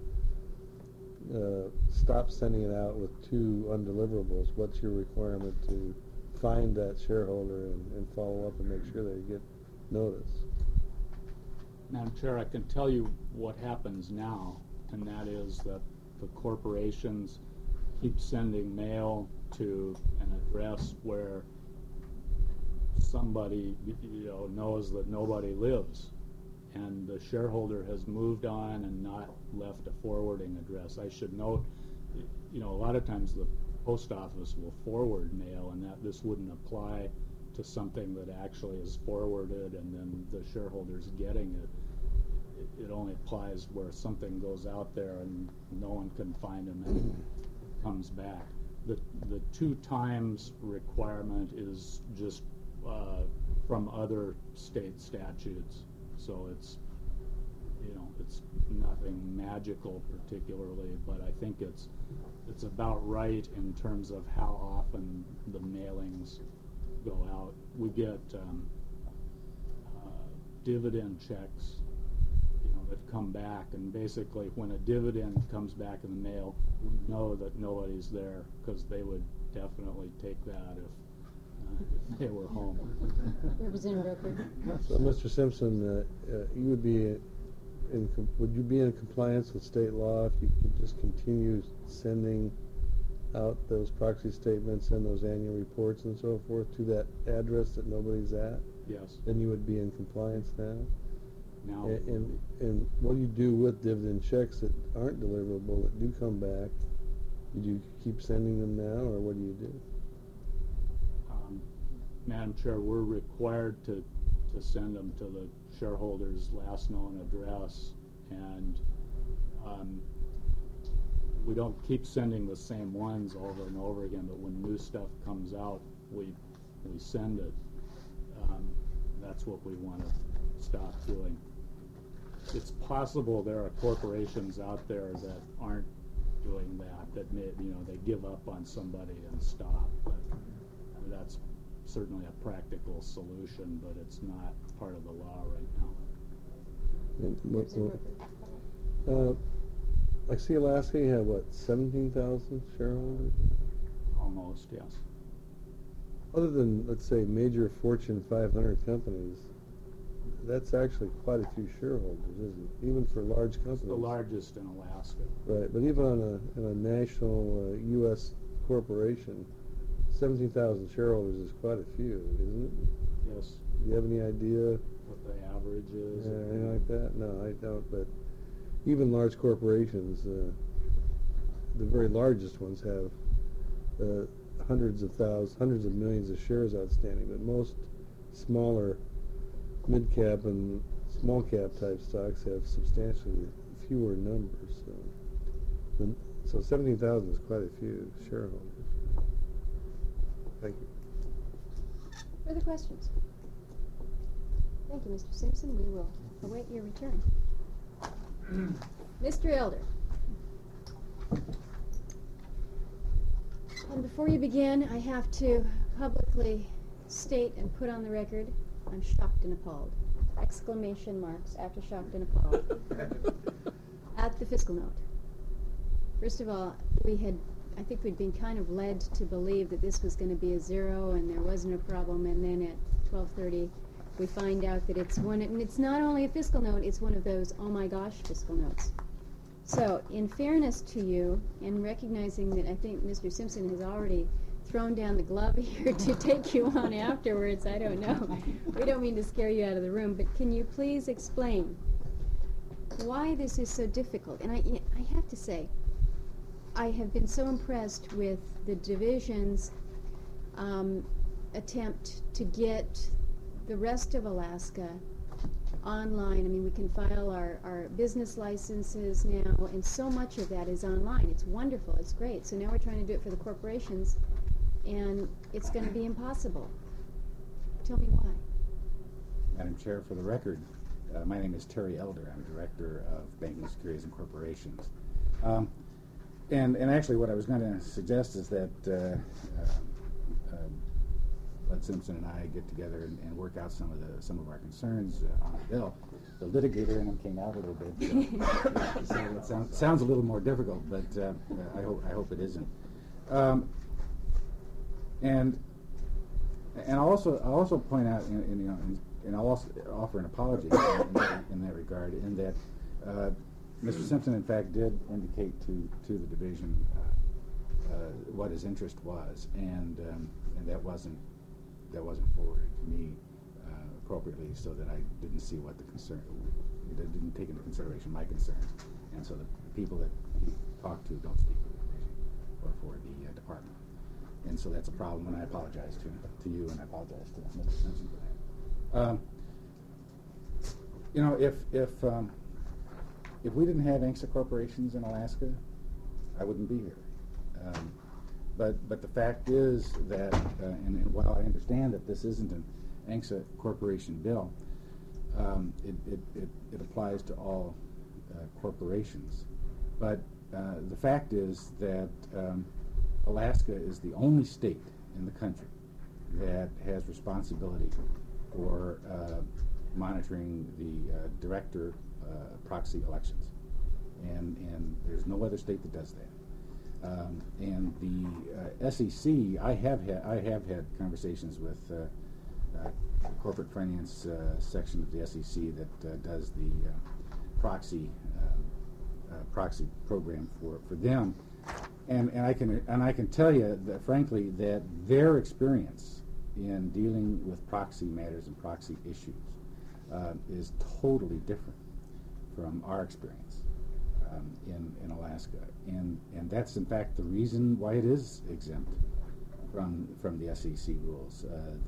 stop sending it out with two undeliverables? What's your requirement to find that shareholder and follow up and make sure they get notice? Madam Chair, I can tell you what happens now, and that is that the corporations keep sending mail to an address where somebody knows that nobody lives, and the shareholder has moved on and not left a forwarding address. I should note, a lot of times the post office will forward mail, and that this wouldn't apply to something that actually is forwarded and then the shareholder's getting it. It only applies where something goes out there and no one can find them and comes back. The 2 times requirement is just from other state statutes, so it's nothing magical particularly, but I think it's about right in terms of how often the mailings go out. We get dividend checks that come back, and basically when a dividend comes back in the mail, we know that nobody's there, because they would definitely take that if they were home. Representative Ruppert. So, Mr. Simpson, would you be in compliance with state law if you could just continue sending out those proxy statements and those annual reports and so forth to that address that nobody's at? Yes. Then you would be in compliance now? Now, and what do you do with dividend checks that aren't deliverable, that do come back? Do you keep sending them now, or what do you do? Madam Chair, we're required to send them to the shareholder's last known address, and we don't keep sending the same ones over and over again, but when new stuff comes out, we send it. That's what we want to stop doing. It's possible there are corporations out there that aren't doing that may, they give up on somebody and stop, but that's certainly a practical solution, but it's not part of the law right now. I see Alaska, you have what, 17,000 shareholders? Almost, yes. Other than, let's say, major Fortune 500 companies, that's actually quite a few shareholders, isn't it? Even for large companies. It's the largest in Alaska. Right, but even on a national U.S. corporation, 17,000 shareholders is quite a few, isn't it? Yes. Do you have any idea? What the average is? Anything like that? No, I don't. But even large corporations, the very largest ones have hundreds of thousands, hundreds of millions of shares outstanding. But most smaller, mid-cap and small-cap type stocks have substantially fewer numbers. So 17,000 is quite a few shareholders. Thank you. Further questions? Thank you, Mr. Simpson. We will await your return. Mr. Elder. And before you begin, I have to publicly state and put on the record, I'm shocked and appalled. Exclamation marks after shocked and appalled. At the fiscal note. First of all, I think we'd been kind of led to believe that this was going to be a zero and there wasn't a problem, and then at 12:30 we find out that it's one, and it's not only a fiscal note, it's one of those oh my gosh fiscal notes. So, in fairness to you, and recognizing that I think Mr. Simpson has already thrown down the glove here to take you on afterwards, I don't know. We don't mean to scare you out of the room, but can you please explain why this is so difficult? And I have to say, I have been so impressed with the division's attempt to get the rest of Alaska online. I mean, we can file our business licenses now, and so much of that is online. It's wonderful. It's great. So now we're trying to do it for the corporations, and it's going to be impossible. Tell me why. Madam Chair, for the record, my name is Terry Elder. I'm Director of Banking, Securities, and Corporations. And actually what I was going to suggest is that Bud Simpson and I get together and work out some of our concerns on the bill. The litigator in him came out a little bit, so it sounds a little more difficult, but I hope it isn't. And I'll also point out, and I'll also offer an apology in that regard, in that Mr. Simpson, in fact, did indicate to the division what his interest was, and that wasn't forwarded to me appropriately, so that I didn't see what the concern, that didn't take into consideration my concerns, and so the people that he talked to don't speak for the division or for the department, and so that's a problem. And I apologize to you, and I apologize to Mr. Simpson for that. If we didn't have ANCSA corporations in Alaska, I wouldn't be here. But the fact is that, and while I understand that this isn't an ANCSA corporation bill, it applies to all corporations. But the fact is that Alaska is the only state in the country that has responsibility for monitoring the director proxy elections, and there's no other state that does that. And the SEC, I have had conversations with the corporate finance section of the SEC that does the proxy program for them, and I can tell you that, frankly, that their experience in dealing with proxy matters and proxy issues is totally different from our experience in Alaska, and that's in fact the reason why it is exempt from the SEC rules.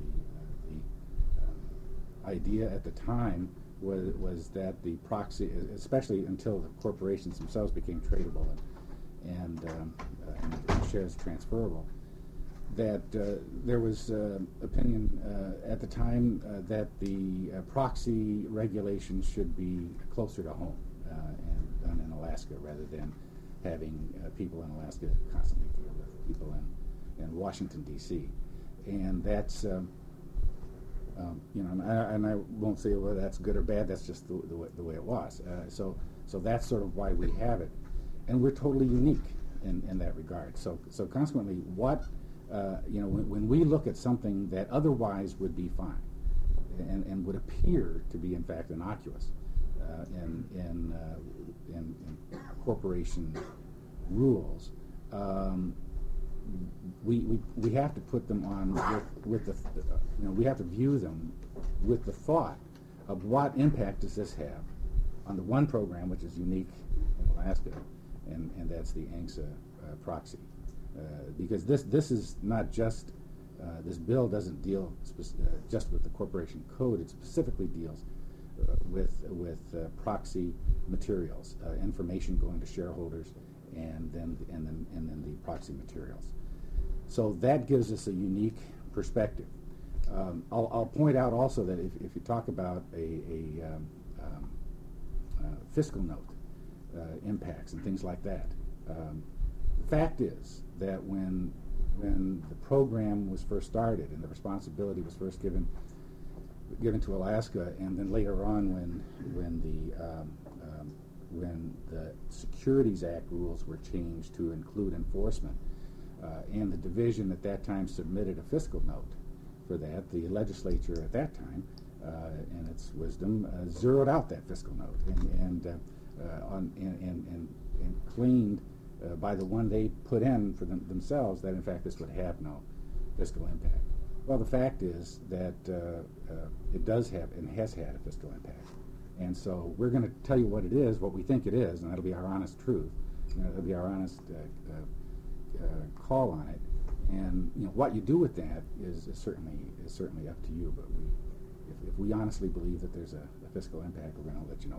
The idea at the time was that the proxy, especially until the corporations themselves became tradable and shares transferable, that there was opinion at the time that the proxy regulation should be closer to home and done in Alaska, rather than having people in Alaska constantly deal with people in Washington, D.C. And that's and I won't say whether that's good or bad. That's just the way it was. So that's sort of why we have it, and we're totally unique in that regard. So consequently, what when we look at something that otherwise would be fine, and would appear to be in fact innocuous in corporation rules, we have to put them on with the we have to view them with the thought of what impact does this have on the one program which is unique in Alaska, and that's the ANCSA proxy, because this is not just this bill doesn't deal just with the corporation code. It specifically deals with proxy materials, information going to shareholders, and then the proxy materials. So that gives us a unique perspective. I'll point out also that if you talk about a fiscal note impacts and things like that, the fact is that when the program was first started and the responsibility was first given to Alaska, and then later on when the Securities Act rules were changed to include enforcement, and the division at that time submitted a fiscal note for that, the legislature at that time, in its wisdom, zeroed out that fiscal note and claimed by the one they put in for themselves that in fact this would have no fiscal impact. Well, the fact is that it does have and has had a fiscal impact, and so we're going to tell you what it is, what we think it is, and that'll be our honest truth. That'll be our honest call on it, and what you do with that is certainly up to you. But if we honestly believe that there's a fiscal impact, we're going to let you know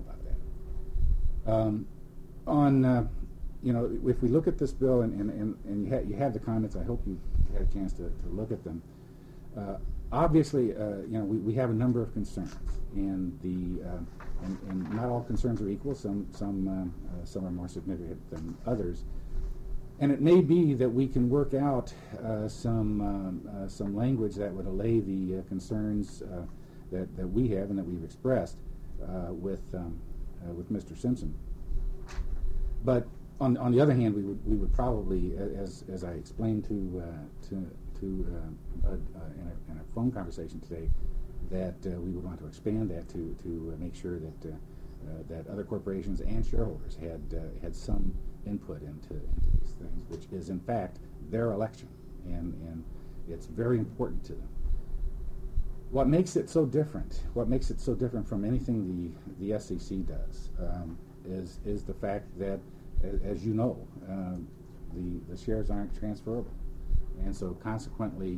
about that. If we look at this bill and you have the comments, I hope you had a chance to look at them. Obviously, we have a number of concerns, and and not all concerns are equal. Some are more significant than others, and it may be that we can work out some language that would allay the concerns that we have and that we've expressed with Mr. Simpson. But on the other hand, we would probably, as I explained to Bud in a phone conversation today, that we would want to expand that to make sure that other corporations and shareholders had some input into these things, which is in fact their election, and it's very important to them. What makes it so different? What makes it so different from anything the SEC does is the fact that, as you know, the shares aren't transferable, and so consequently,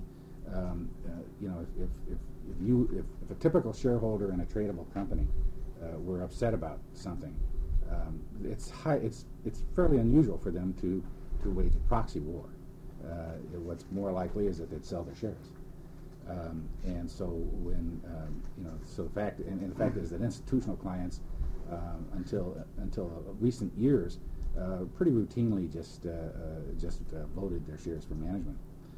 if a typical shareholder in a tradable company were upset about something, it's fairly unusual for them to wage a proxy war. What's more likely is that they'd sell their shares, and so when the fact is that institutional clients until recent years pretty routinely just voted their shares for management.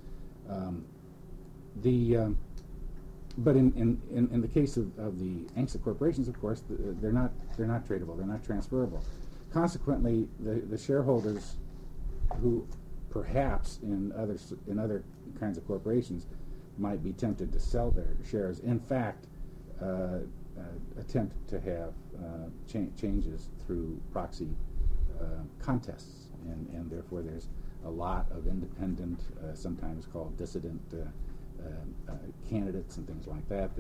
But in the case of the ANCSA corporations, of course, they're not tradable, they're not transferable. Consequently, the shareholders who perhaps in other kinds of corporations might be tempted to sell their shares, in fact, attempt to have changes through proxy contests, and therefore there's a lot of independent, sometimes called dissident candidates and things like that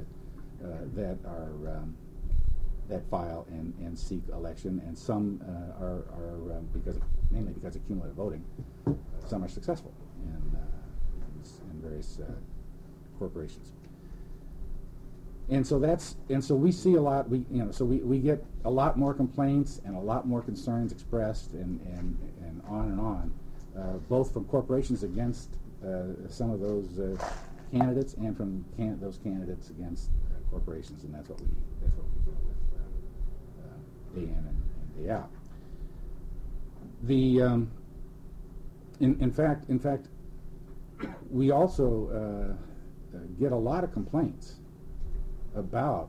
that file and seek election, and some are mainly because of cumulative voting. Some are successful in various corporations, and so we see a lot. We get a lot more complaints and a lot more concerns expressed and on, both from corporations against some of those candidates and from those candidates against corporations, and that's what we deal with day in and day out. In fact, we also get a lot of complaints about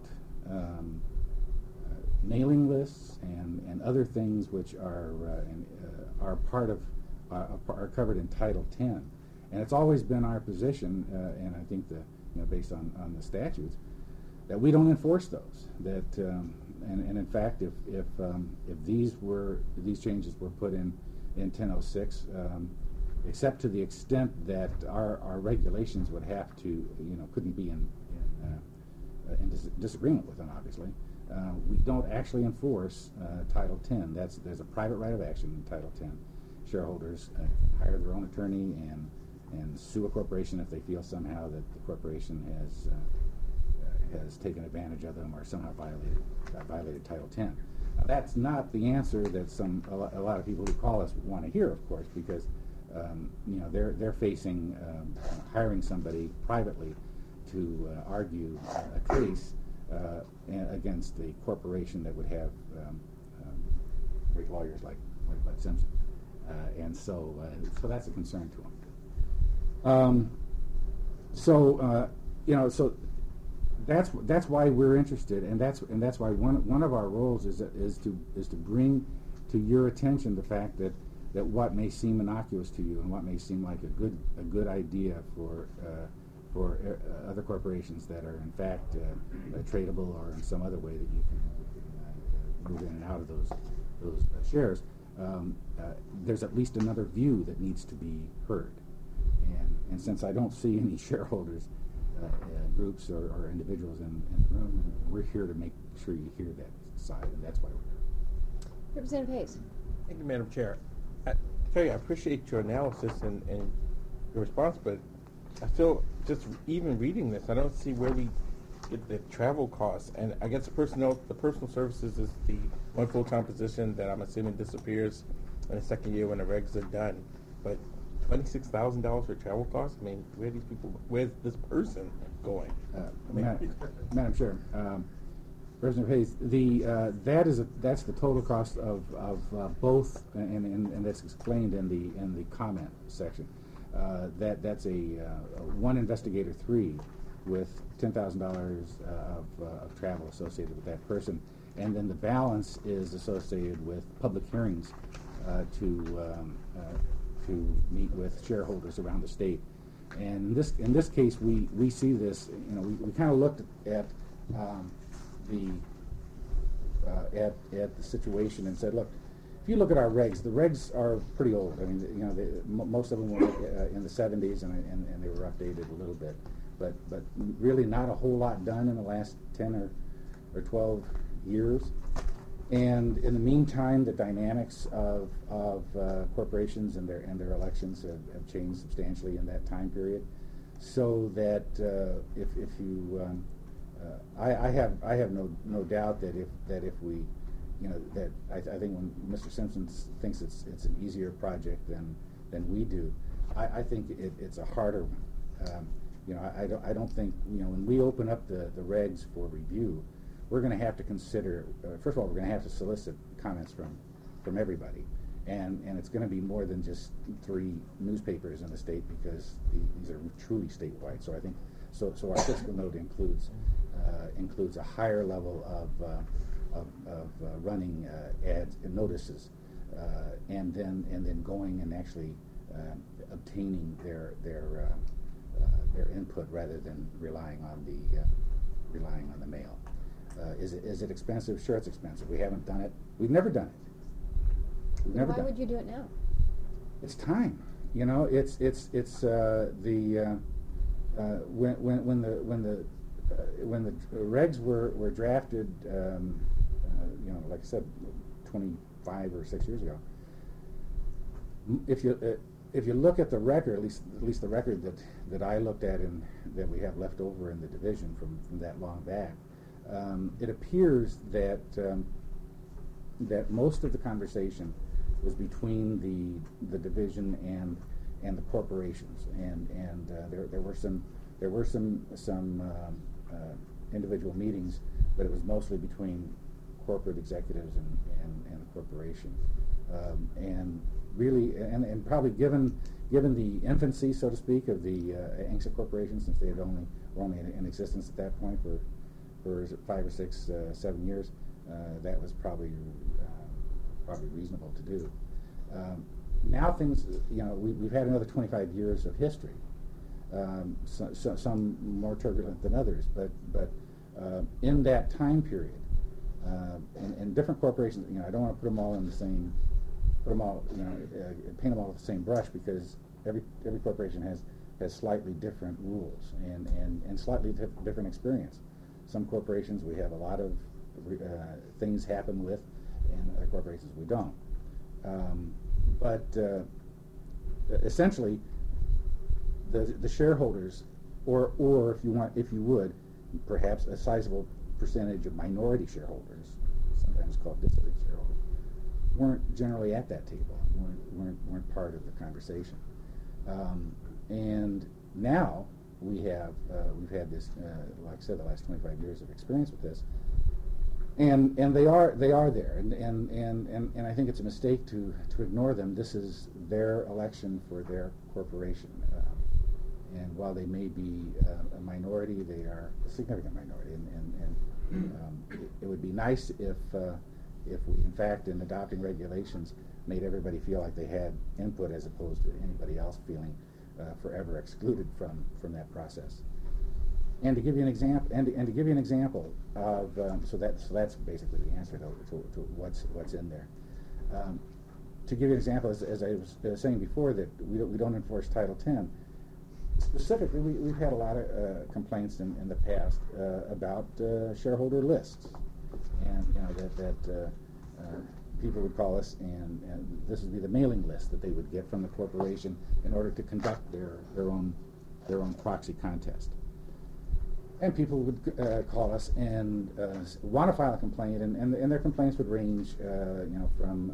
mailing lists and other things which are part of are covered in Title 10, and it's always been our position, and I think based on the statutes, that we don't enforce those. That and in fact, if these changes were put in 1006, except to the extent that our regulations would have to couldn't be in disagreement with them, obviously. We don't actually enforce Title 10. There's a private right of action in Title 10. Shareholders hire their own attorney and sue a corporation if they feel somehow that the corporation has taken advantage of them or somehow violated Title 10. Now, that's not the answer that a lot of people who call us want to hear, of course, because they're facing hiring somebody privately to argue a case against a corporation that would have great lawyers like Bud Simpson, and so that's a concern to them. So that's why we're interested, and that's why one of our roles is to bring to your attention the fact that what may seem innocuous to you and what may seem like a good idea for other corporations that are in fact tradable or in some other way that you can move in and out of those shares. There's at least another view that needs to be heard, and since I don't see any shareholders groups or individuals in the room, we're here to make sure you hear that side, and that's why we're here. Representative Hayes. Thank you, Madam Chair. Terry, I appreciate your analysis and your response, but I feel just even reading this, I don't see where we get the travel costs. And I guess the personal services is the one full-time position that I'm assuming disappears in the second year when the regs are done. But $26,000 for travel costs? I mean, where's this person going? Madam Chair, Representative Hayes, that's the total cost of both, and that's explained in the comment section. That's a one investigator 3 with $10,000 of travel associated with that person, and then the balance is associated with public hearings to meet with shareholders around the state. And in this case, we see this. We kind of looked at the situation and said, look, if you look at our regs, the regs are pretty old. I mean, most of them were in the 70s, and they were updated a little bit, but really not a whole lot done in the last 10 or 12 years. And in the meantime, the dynamics of corporations and their elections have changed substantially in that time period. So that if you, I have no doubt that if we, that I think when Mr. Simpson thinks it's an easier project than we do, I think it's a harder one. I don't think when we open up the regs for review, we're going to have to consider, first of all, we're going to have to solicit comments from everybody, and it's going to be more than just 3 newspapers in the state, because these are truly statewide. So I think so our fiscal note includes a higher level of running ads and notices, and then going and actually obtaining their input rather than relying on the mail. Is it expensive? Sure, it's expensive. We haven't done it. We've never done it. Why would you do it now? It's time. It's when the regs were drafted, like I said, 25 or 6 years ago. If you look at the record, at least the record that I looked at and that we have left over in the division from that long back, it appears that most of the conversation was between the division and the corporations, and there were some individual meetings, but it was mostly between corporate executives and the corporation, and really, and probably given the infancy, so to speak, of the ANCSA corporation, since they were only in existence at that point for for 5 or 6, 7 years, that was probably reasonable to do. Now things, we've had another 25 years of history. Some more turbulent than others, but in that time period, and different corporations, I don't want to put them all in the same, paint them all with the same brush, because every corporation has slightly different rules and slightly different experience. Some corporations we have a lot of things happen with, and other corporations we don't. But essentially, the shareholders, or if you would, perhaps a sizable percentage of minority shareholders, sometimes called dissident shareholders, weren't generally at that table, weren't part of the conversation. And now we've had this, like I said, the last 25 years of experience with this, and they are there, and I think it's a mistake to ignore them. This is their election for their corporation, and while they may be a minority, they are a significant minority, and it would be nice if we, in fact, in adopting regulations, made everybody feel like they had input, as opposed to anybody else feeling forever excluded from that process. And to give you an example, of so that's basically the answer to what's in there. To give you an example, as I was saying before, that we don't enforce Title 10. Specifically, we've had a lot of complaints in the past about shareholder lists, and that people would call us, and this would be the mailing list that they would get from the corporation in order to conduct their own proxy contest. And people would call us and want to file a complaint, and their complaints would range, from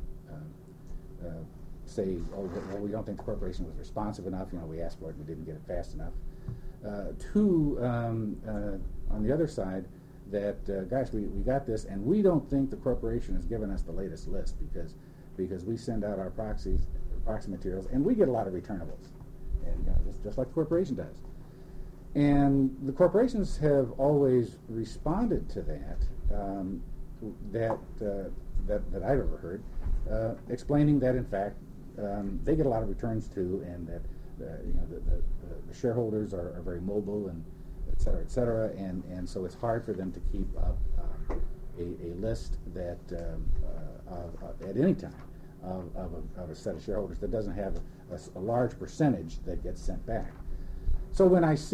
say, oh, well, we don't think the corporation was responsive enough. We asked for it, we didn't get it fast enough. To on the other side, that gosh, we got this, and we don't think the corporation has given us the latest list, because we send out our proxy materials, and we get a lot of returnables, and just like the corporation does. And the corporations have always responded to that I've ever heard, explaining that in fact they get a lot of returns too, and that the shareholders are very mobile, and et cetera, and so it's hard for them to keep up a list that at any time of a set of shareholders that doesn't have a large percentage that gets sent back. So when I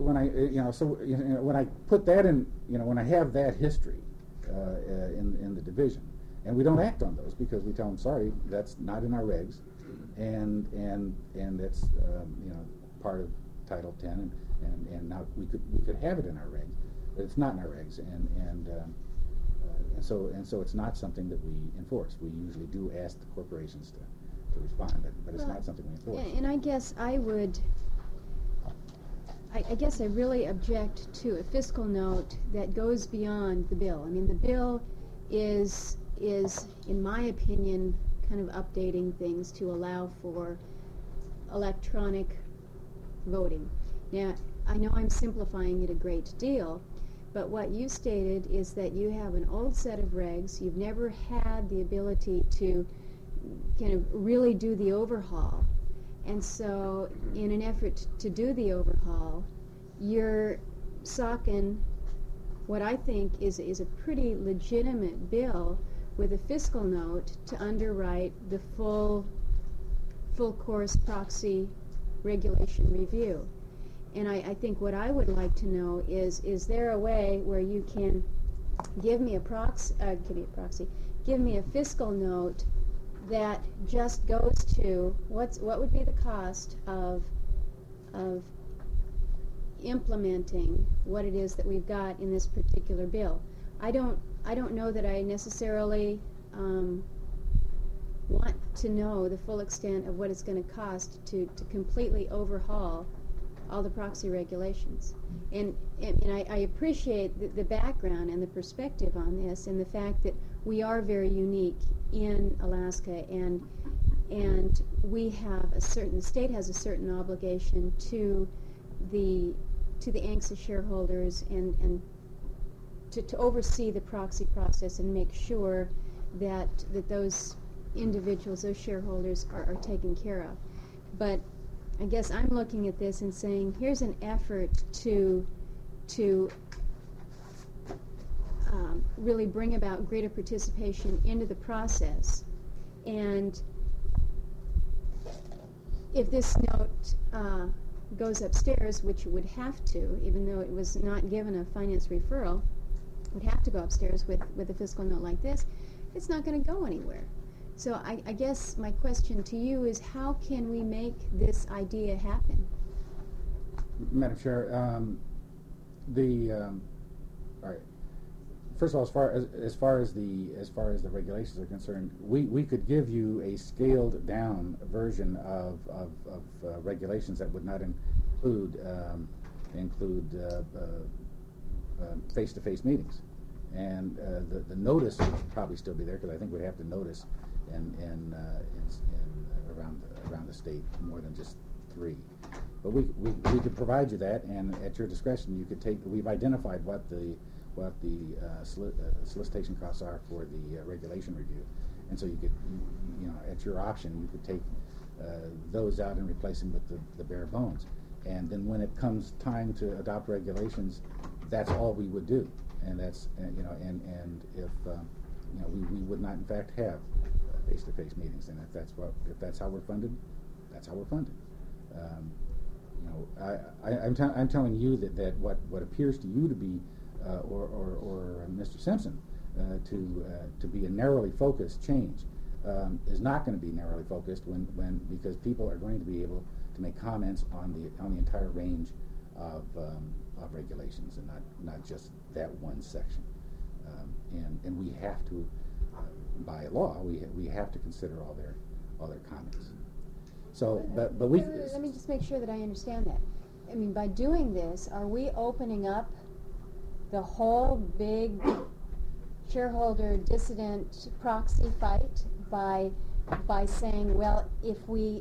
put that in, when I have that history in the division, and we don't act on those because we tell them, sorry, that's not in our regs, and that's part of Title 10, and now we could have it in our regs, but it's not in our regs, and so it's not something that we enforce. We usually do ask the corporations to respond, but it's not something we enforce. And I guess I really object to a fiscal note that goes beyond the bill. I mean, the bill is in my opinion, kind of updating things to allow for electronic voting. Now, I know I'm simplifying it a great deal, but what you stated is that you have an old set of regs. You've never had the ability to kind of really do the overhaul. And so in an effort to do the overhaul, you're socking what I think is a pretty legitimate bill with a fiscal note to underwrite the full course proxy regulation review. And I think what I would like to know is there a way where you can give me a fiscal note that just goes to what would be the cost of implementing what it is that we've got in this particular bill. I don't know that I necessarily want to know the full extent of what it's going to cost to completely overhaul all the proxy regulations. And I appreciate the background and the perspective on this, and the fact that we are very unique in Alaska, and we have the state has a certain obligation to the ANCSA shareholders and to oversee the proxy process and make sure that those individuals, those shareholders are taken care of. But I guess I'm looking at this and saying, here's an effort to really bring about greater participation into the process. And if this note goes upstairs, which it would have to, even though it was not given a finance referral, it would have to go upstairs with a fiscal note like this, it's not going to go anywhere. So I guess my question to you is, how can we make this idea happen? Madam Chair, all right. First of all, as far as the regulations are concerned, we could give you a scaled down version of regulations that would not include face-to-face meetings, and the notice would probably still be there, because I think we'd have to notice in around the state more than just 3. But we could provide you that, and at your discretion, you could take. We've identified what the solicitation costs are for the regulation review, and so you could, at your option, you could take those out and replace them with the bare bones. And then when it comes time to adopt regulations, that's all we would do, and that's and if we would not in fact have face-to-face meetings, and if that's how we're funded, that's how we're funded. I'm telling you that what appears to you to be or Mr. Simpson to be a narrowly focused change is not going to be narrowly focused because people are going to be able to make comments on the entire range of regulations, and not just that one section. And we have to, by law, we have to consider all their comments. So, but we. Let me just make sure that I understand that. I mean, by doing this, are we opening up the whole big shareholder dissident proxy fight by saying, well, if we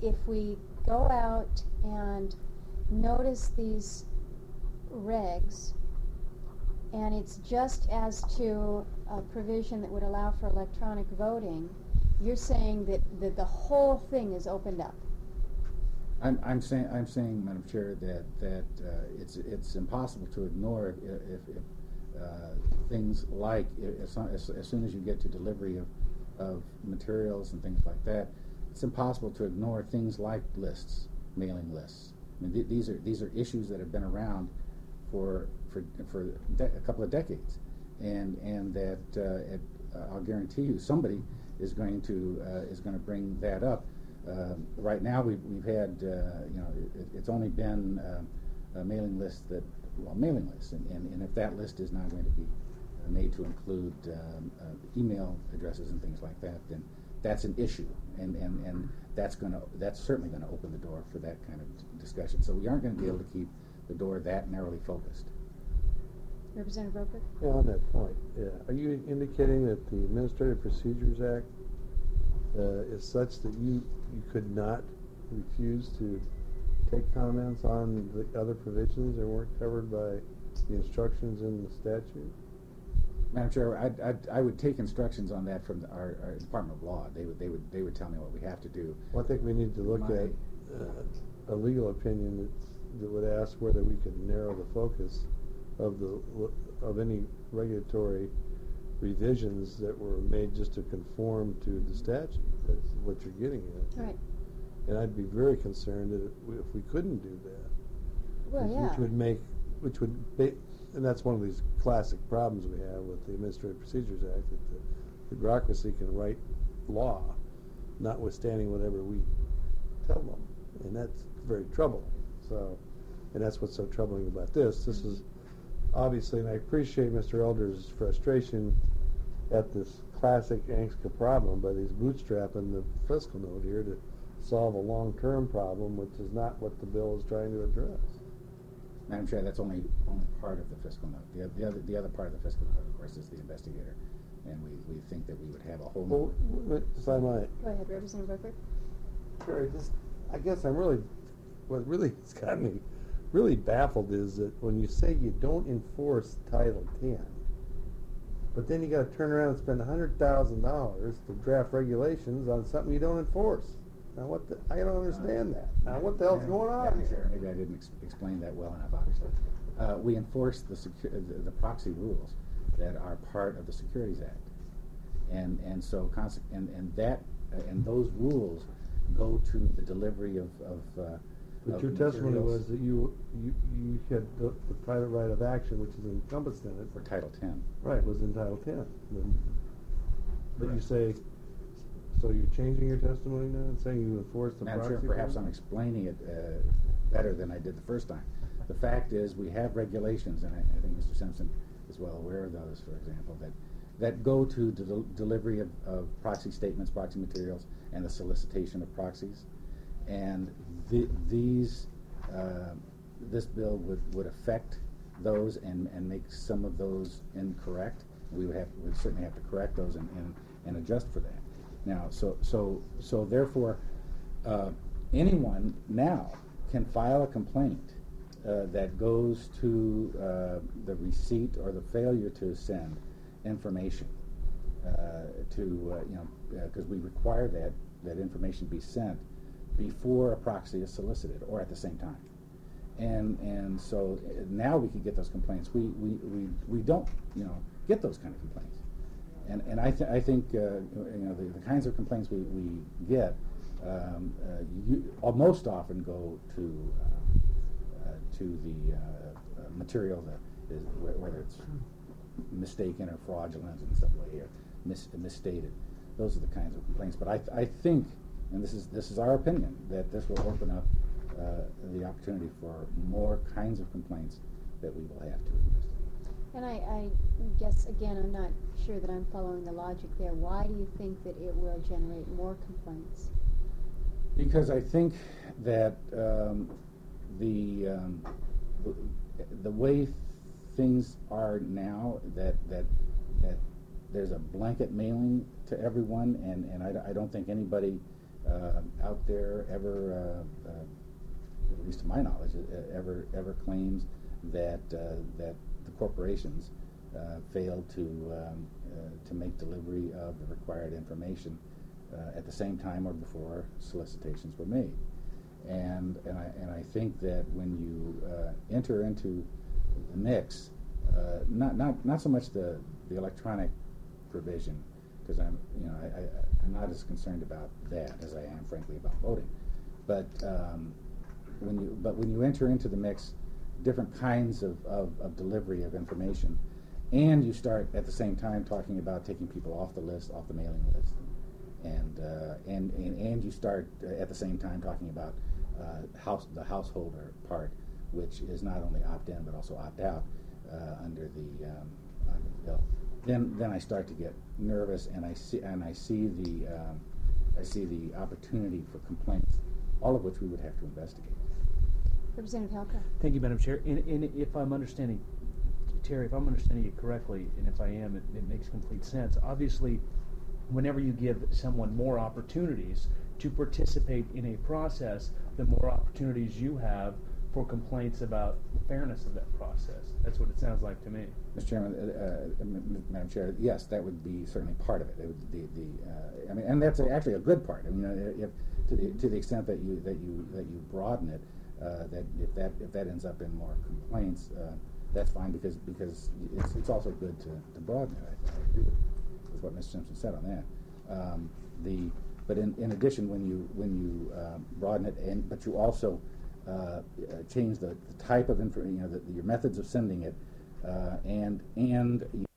go out and notice these regs, and it's just as to a provision that would allow for electronic voting, you're saying that the whole thing is opened up? I'm saying, Madam Chair, that it's impossible to ignore if things like as soon as you get to delivery of materials and things like that, it's impossible to ignore things like lists, mailing lists. I mean, these are issues that have been around for a couple of decades, and that I'll guarantee you somebody is going to bring that up. Right now, we've had it's only been a mailing list mailing lists, and if that list is now going to be made to include email addresses and things like that, then that's an issue, and that's certainly going to open the door for that kind of discussion. So we aren't going to be able to keep the door that narrowly focused. Representative Roper? Yeah, on that point, yeah. Are you indicating that the Administrative Procedures Act is such that you could not refuse to take comments on the other provisions that weren't covered by the instructions in the statute? Madam Chair, I would take instructions on that from our Department of Law. They would tell me what we have to do. Well, I think we need to look at a legal opinion that would ask whether we could narrow the focus of any regulatory revisions that were made just to conform to the statute. That's what you're getting at. Right. And I'd be very concerned that if we couldn't do that. Well, yeah. Which would and that's one of these classic problems we have with the Administrative Procedures Act, that the bureaucracy can write law, notwithstanding whatever we tell them, and that's very troubling. So, and that's what's so troubling about this. This is obviously, and I appreciate Mr. Elder's frustration at this classic ANCSA problem, but he's bootstrapping the fiscal note here to solve a long-term problem, which is not what the bill is trying to address. Madam Chair, that's only part of the fiscal note. The other part of the fiscal note, of course, is the investigator, and we think that we would have a whole. Well, if I might. Go ahead, Representative Roper. Sure. I guess what really has got me really baffled is that when you say you don't enforce Title 10, But then you got to turn around and spend $100,000 to draft regulations on something you don't enforce. Now, I don't understand that. Now, what the hell's going on here? Maybe I didn't explain that well enough, obviously. We enforce the proxy rules that are part of the Securities Act, and so and those rules go to the delivery of But your testimony was that you had the private right of action, which is encompassed in it. For Title 10. Right, was in Title 10. But you say, so you're changing your testimony now and saying you enforce the Now, proxy? sure, perhaps I'm explaining it better than I did the first time. The fact is, we have regulations, and I think Mr. Simpson is well aware of those, for example, that go to the delivery of proxy statements, proxy materials, and the solicitation of proxies. And this bill would affect those and make some of those incorrect. We'd certainly have to correct those and adjust for that. Now, so therefore, anyone now can file a complaint that goes to the receipt or the failure to send information because we require that information be sent before a proxy is solicited or at the same time. And so now we can get those complaints. We don't get those kind of complaints. And I think the kinds of complaints we get most often go to the material that is whether it's mistaken or fraudulent and stuff like that, misstated. Those are the kinds of complaints. But I think, and this is our opinion, that this will open up the opportunity for more kinds of complaints that we will have to investigate. And I guess, again, I'm not sure that I'm following the logic there. Why do you think that it will generate more complaints? Because I think that the way things are now, that there's a blanket mailing to everyone, and I don't think anybody out there ever, at least to my knowledge, ever claims that the corporations failed to make delivery of the required information at the same time or before solicitations were made. And I think that when you enter into the mix, not so much the electronic provision, because I'm not as concerned about that as I am, frankly, about voting. But when you enter into the mix, different kinds of delivery of information, and you start at the same time talking about taking people off the list, off the mailing list, and you start at the same time talking about the householder part, which is not only opt-in but also opt-out under the bill. Then I start to get nervous, and I see the opportunity for complaints, all of which we would have to investigate. Representative Halka. Thank you, Madam Chair. And if I'm understanding, Terry, if I'm understanding you correctly, and if I am, it makes complete sense. Obviously, whenever you give someone more opportunities to participate in a process, the more opportunities you have for complaints about the fairness of that process. That's what it sounds like to me. Mr. Chairman, Madam Chair, yes, that would be certainly part of it. It would be and that's actually a good part. I mean, to the extent that you broaden it, that if that ends up in more complaints, that's fine because it's also good to broaden it. I agree with what Mr. Simpson said on that. But in addition, when you broaden it, but you also change the type of information, your methods of sending it, and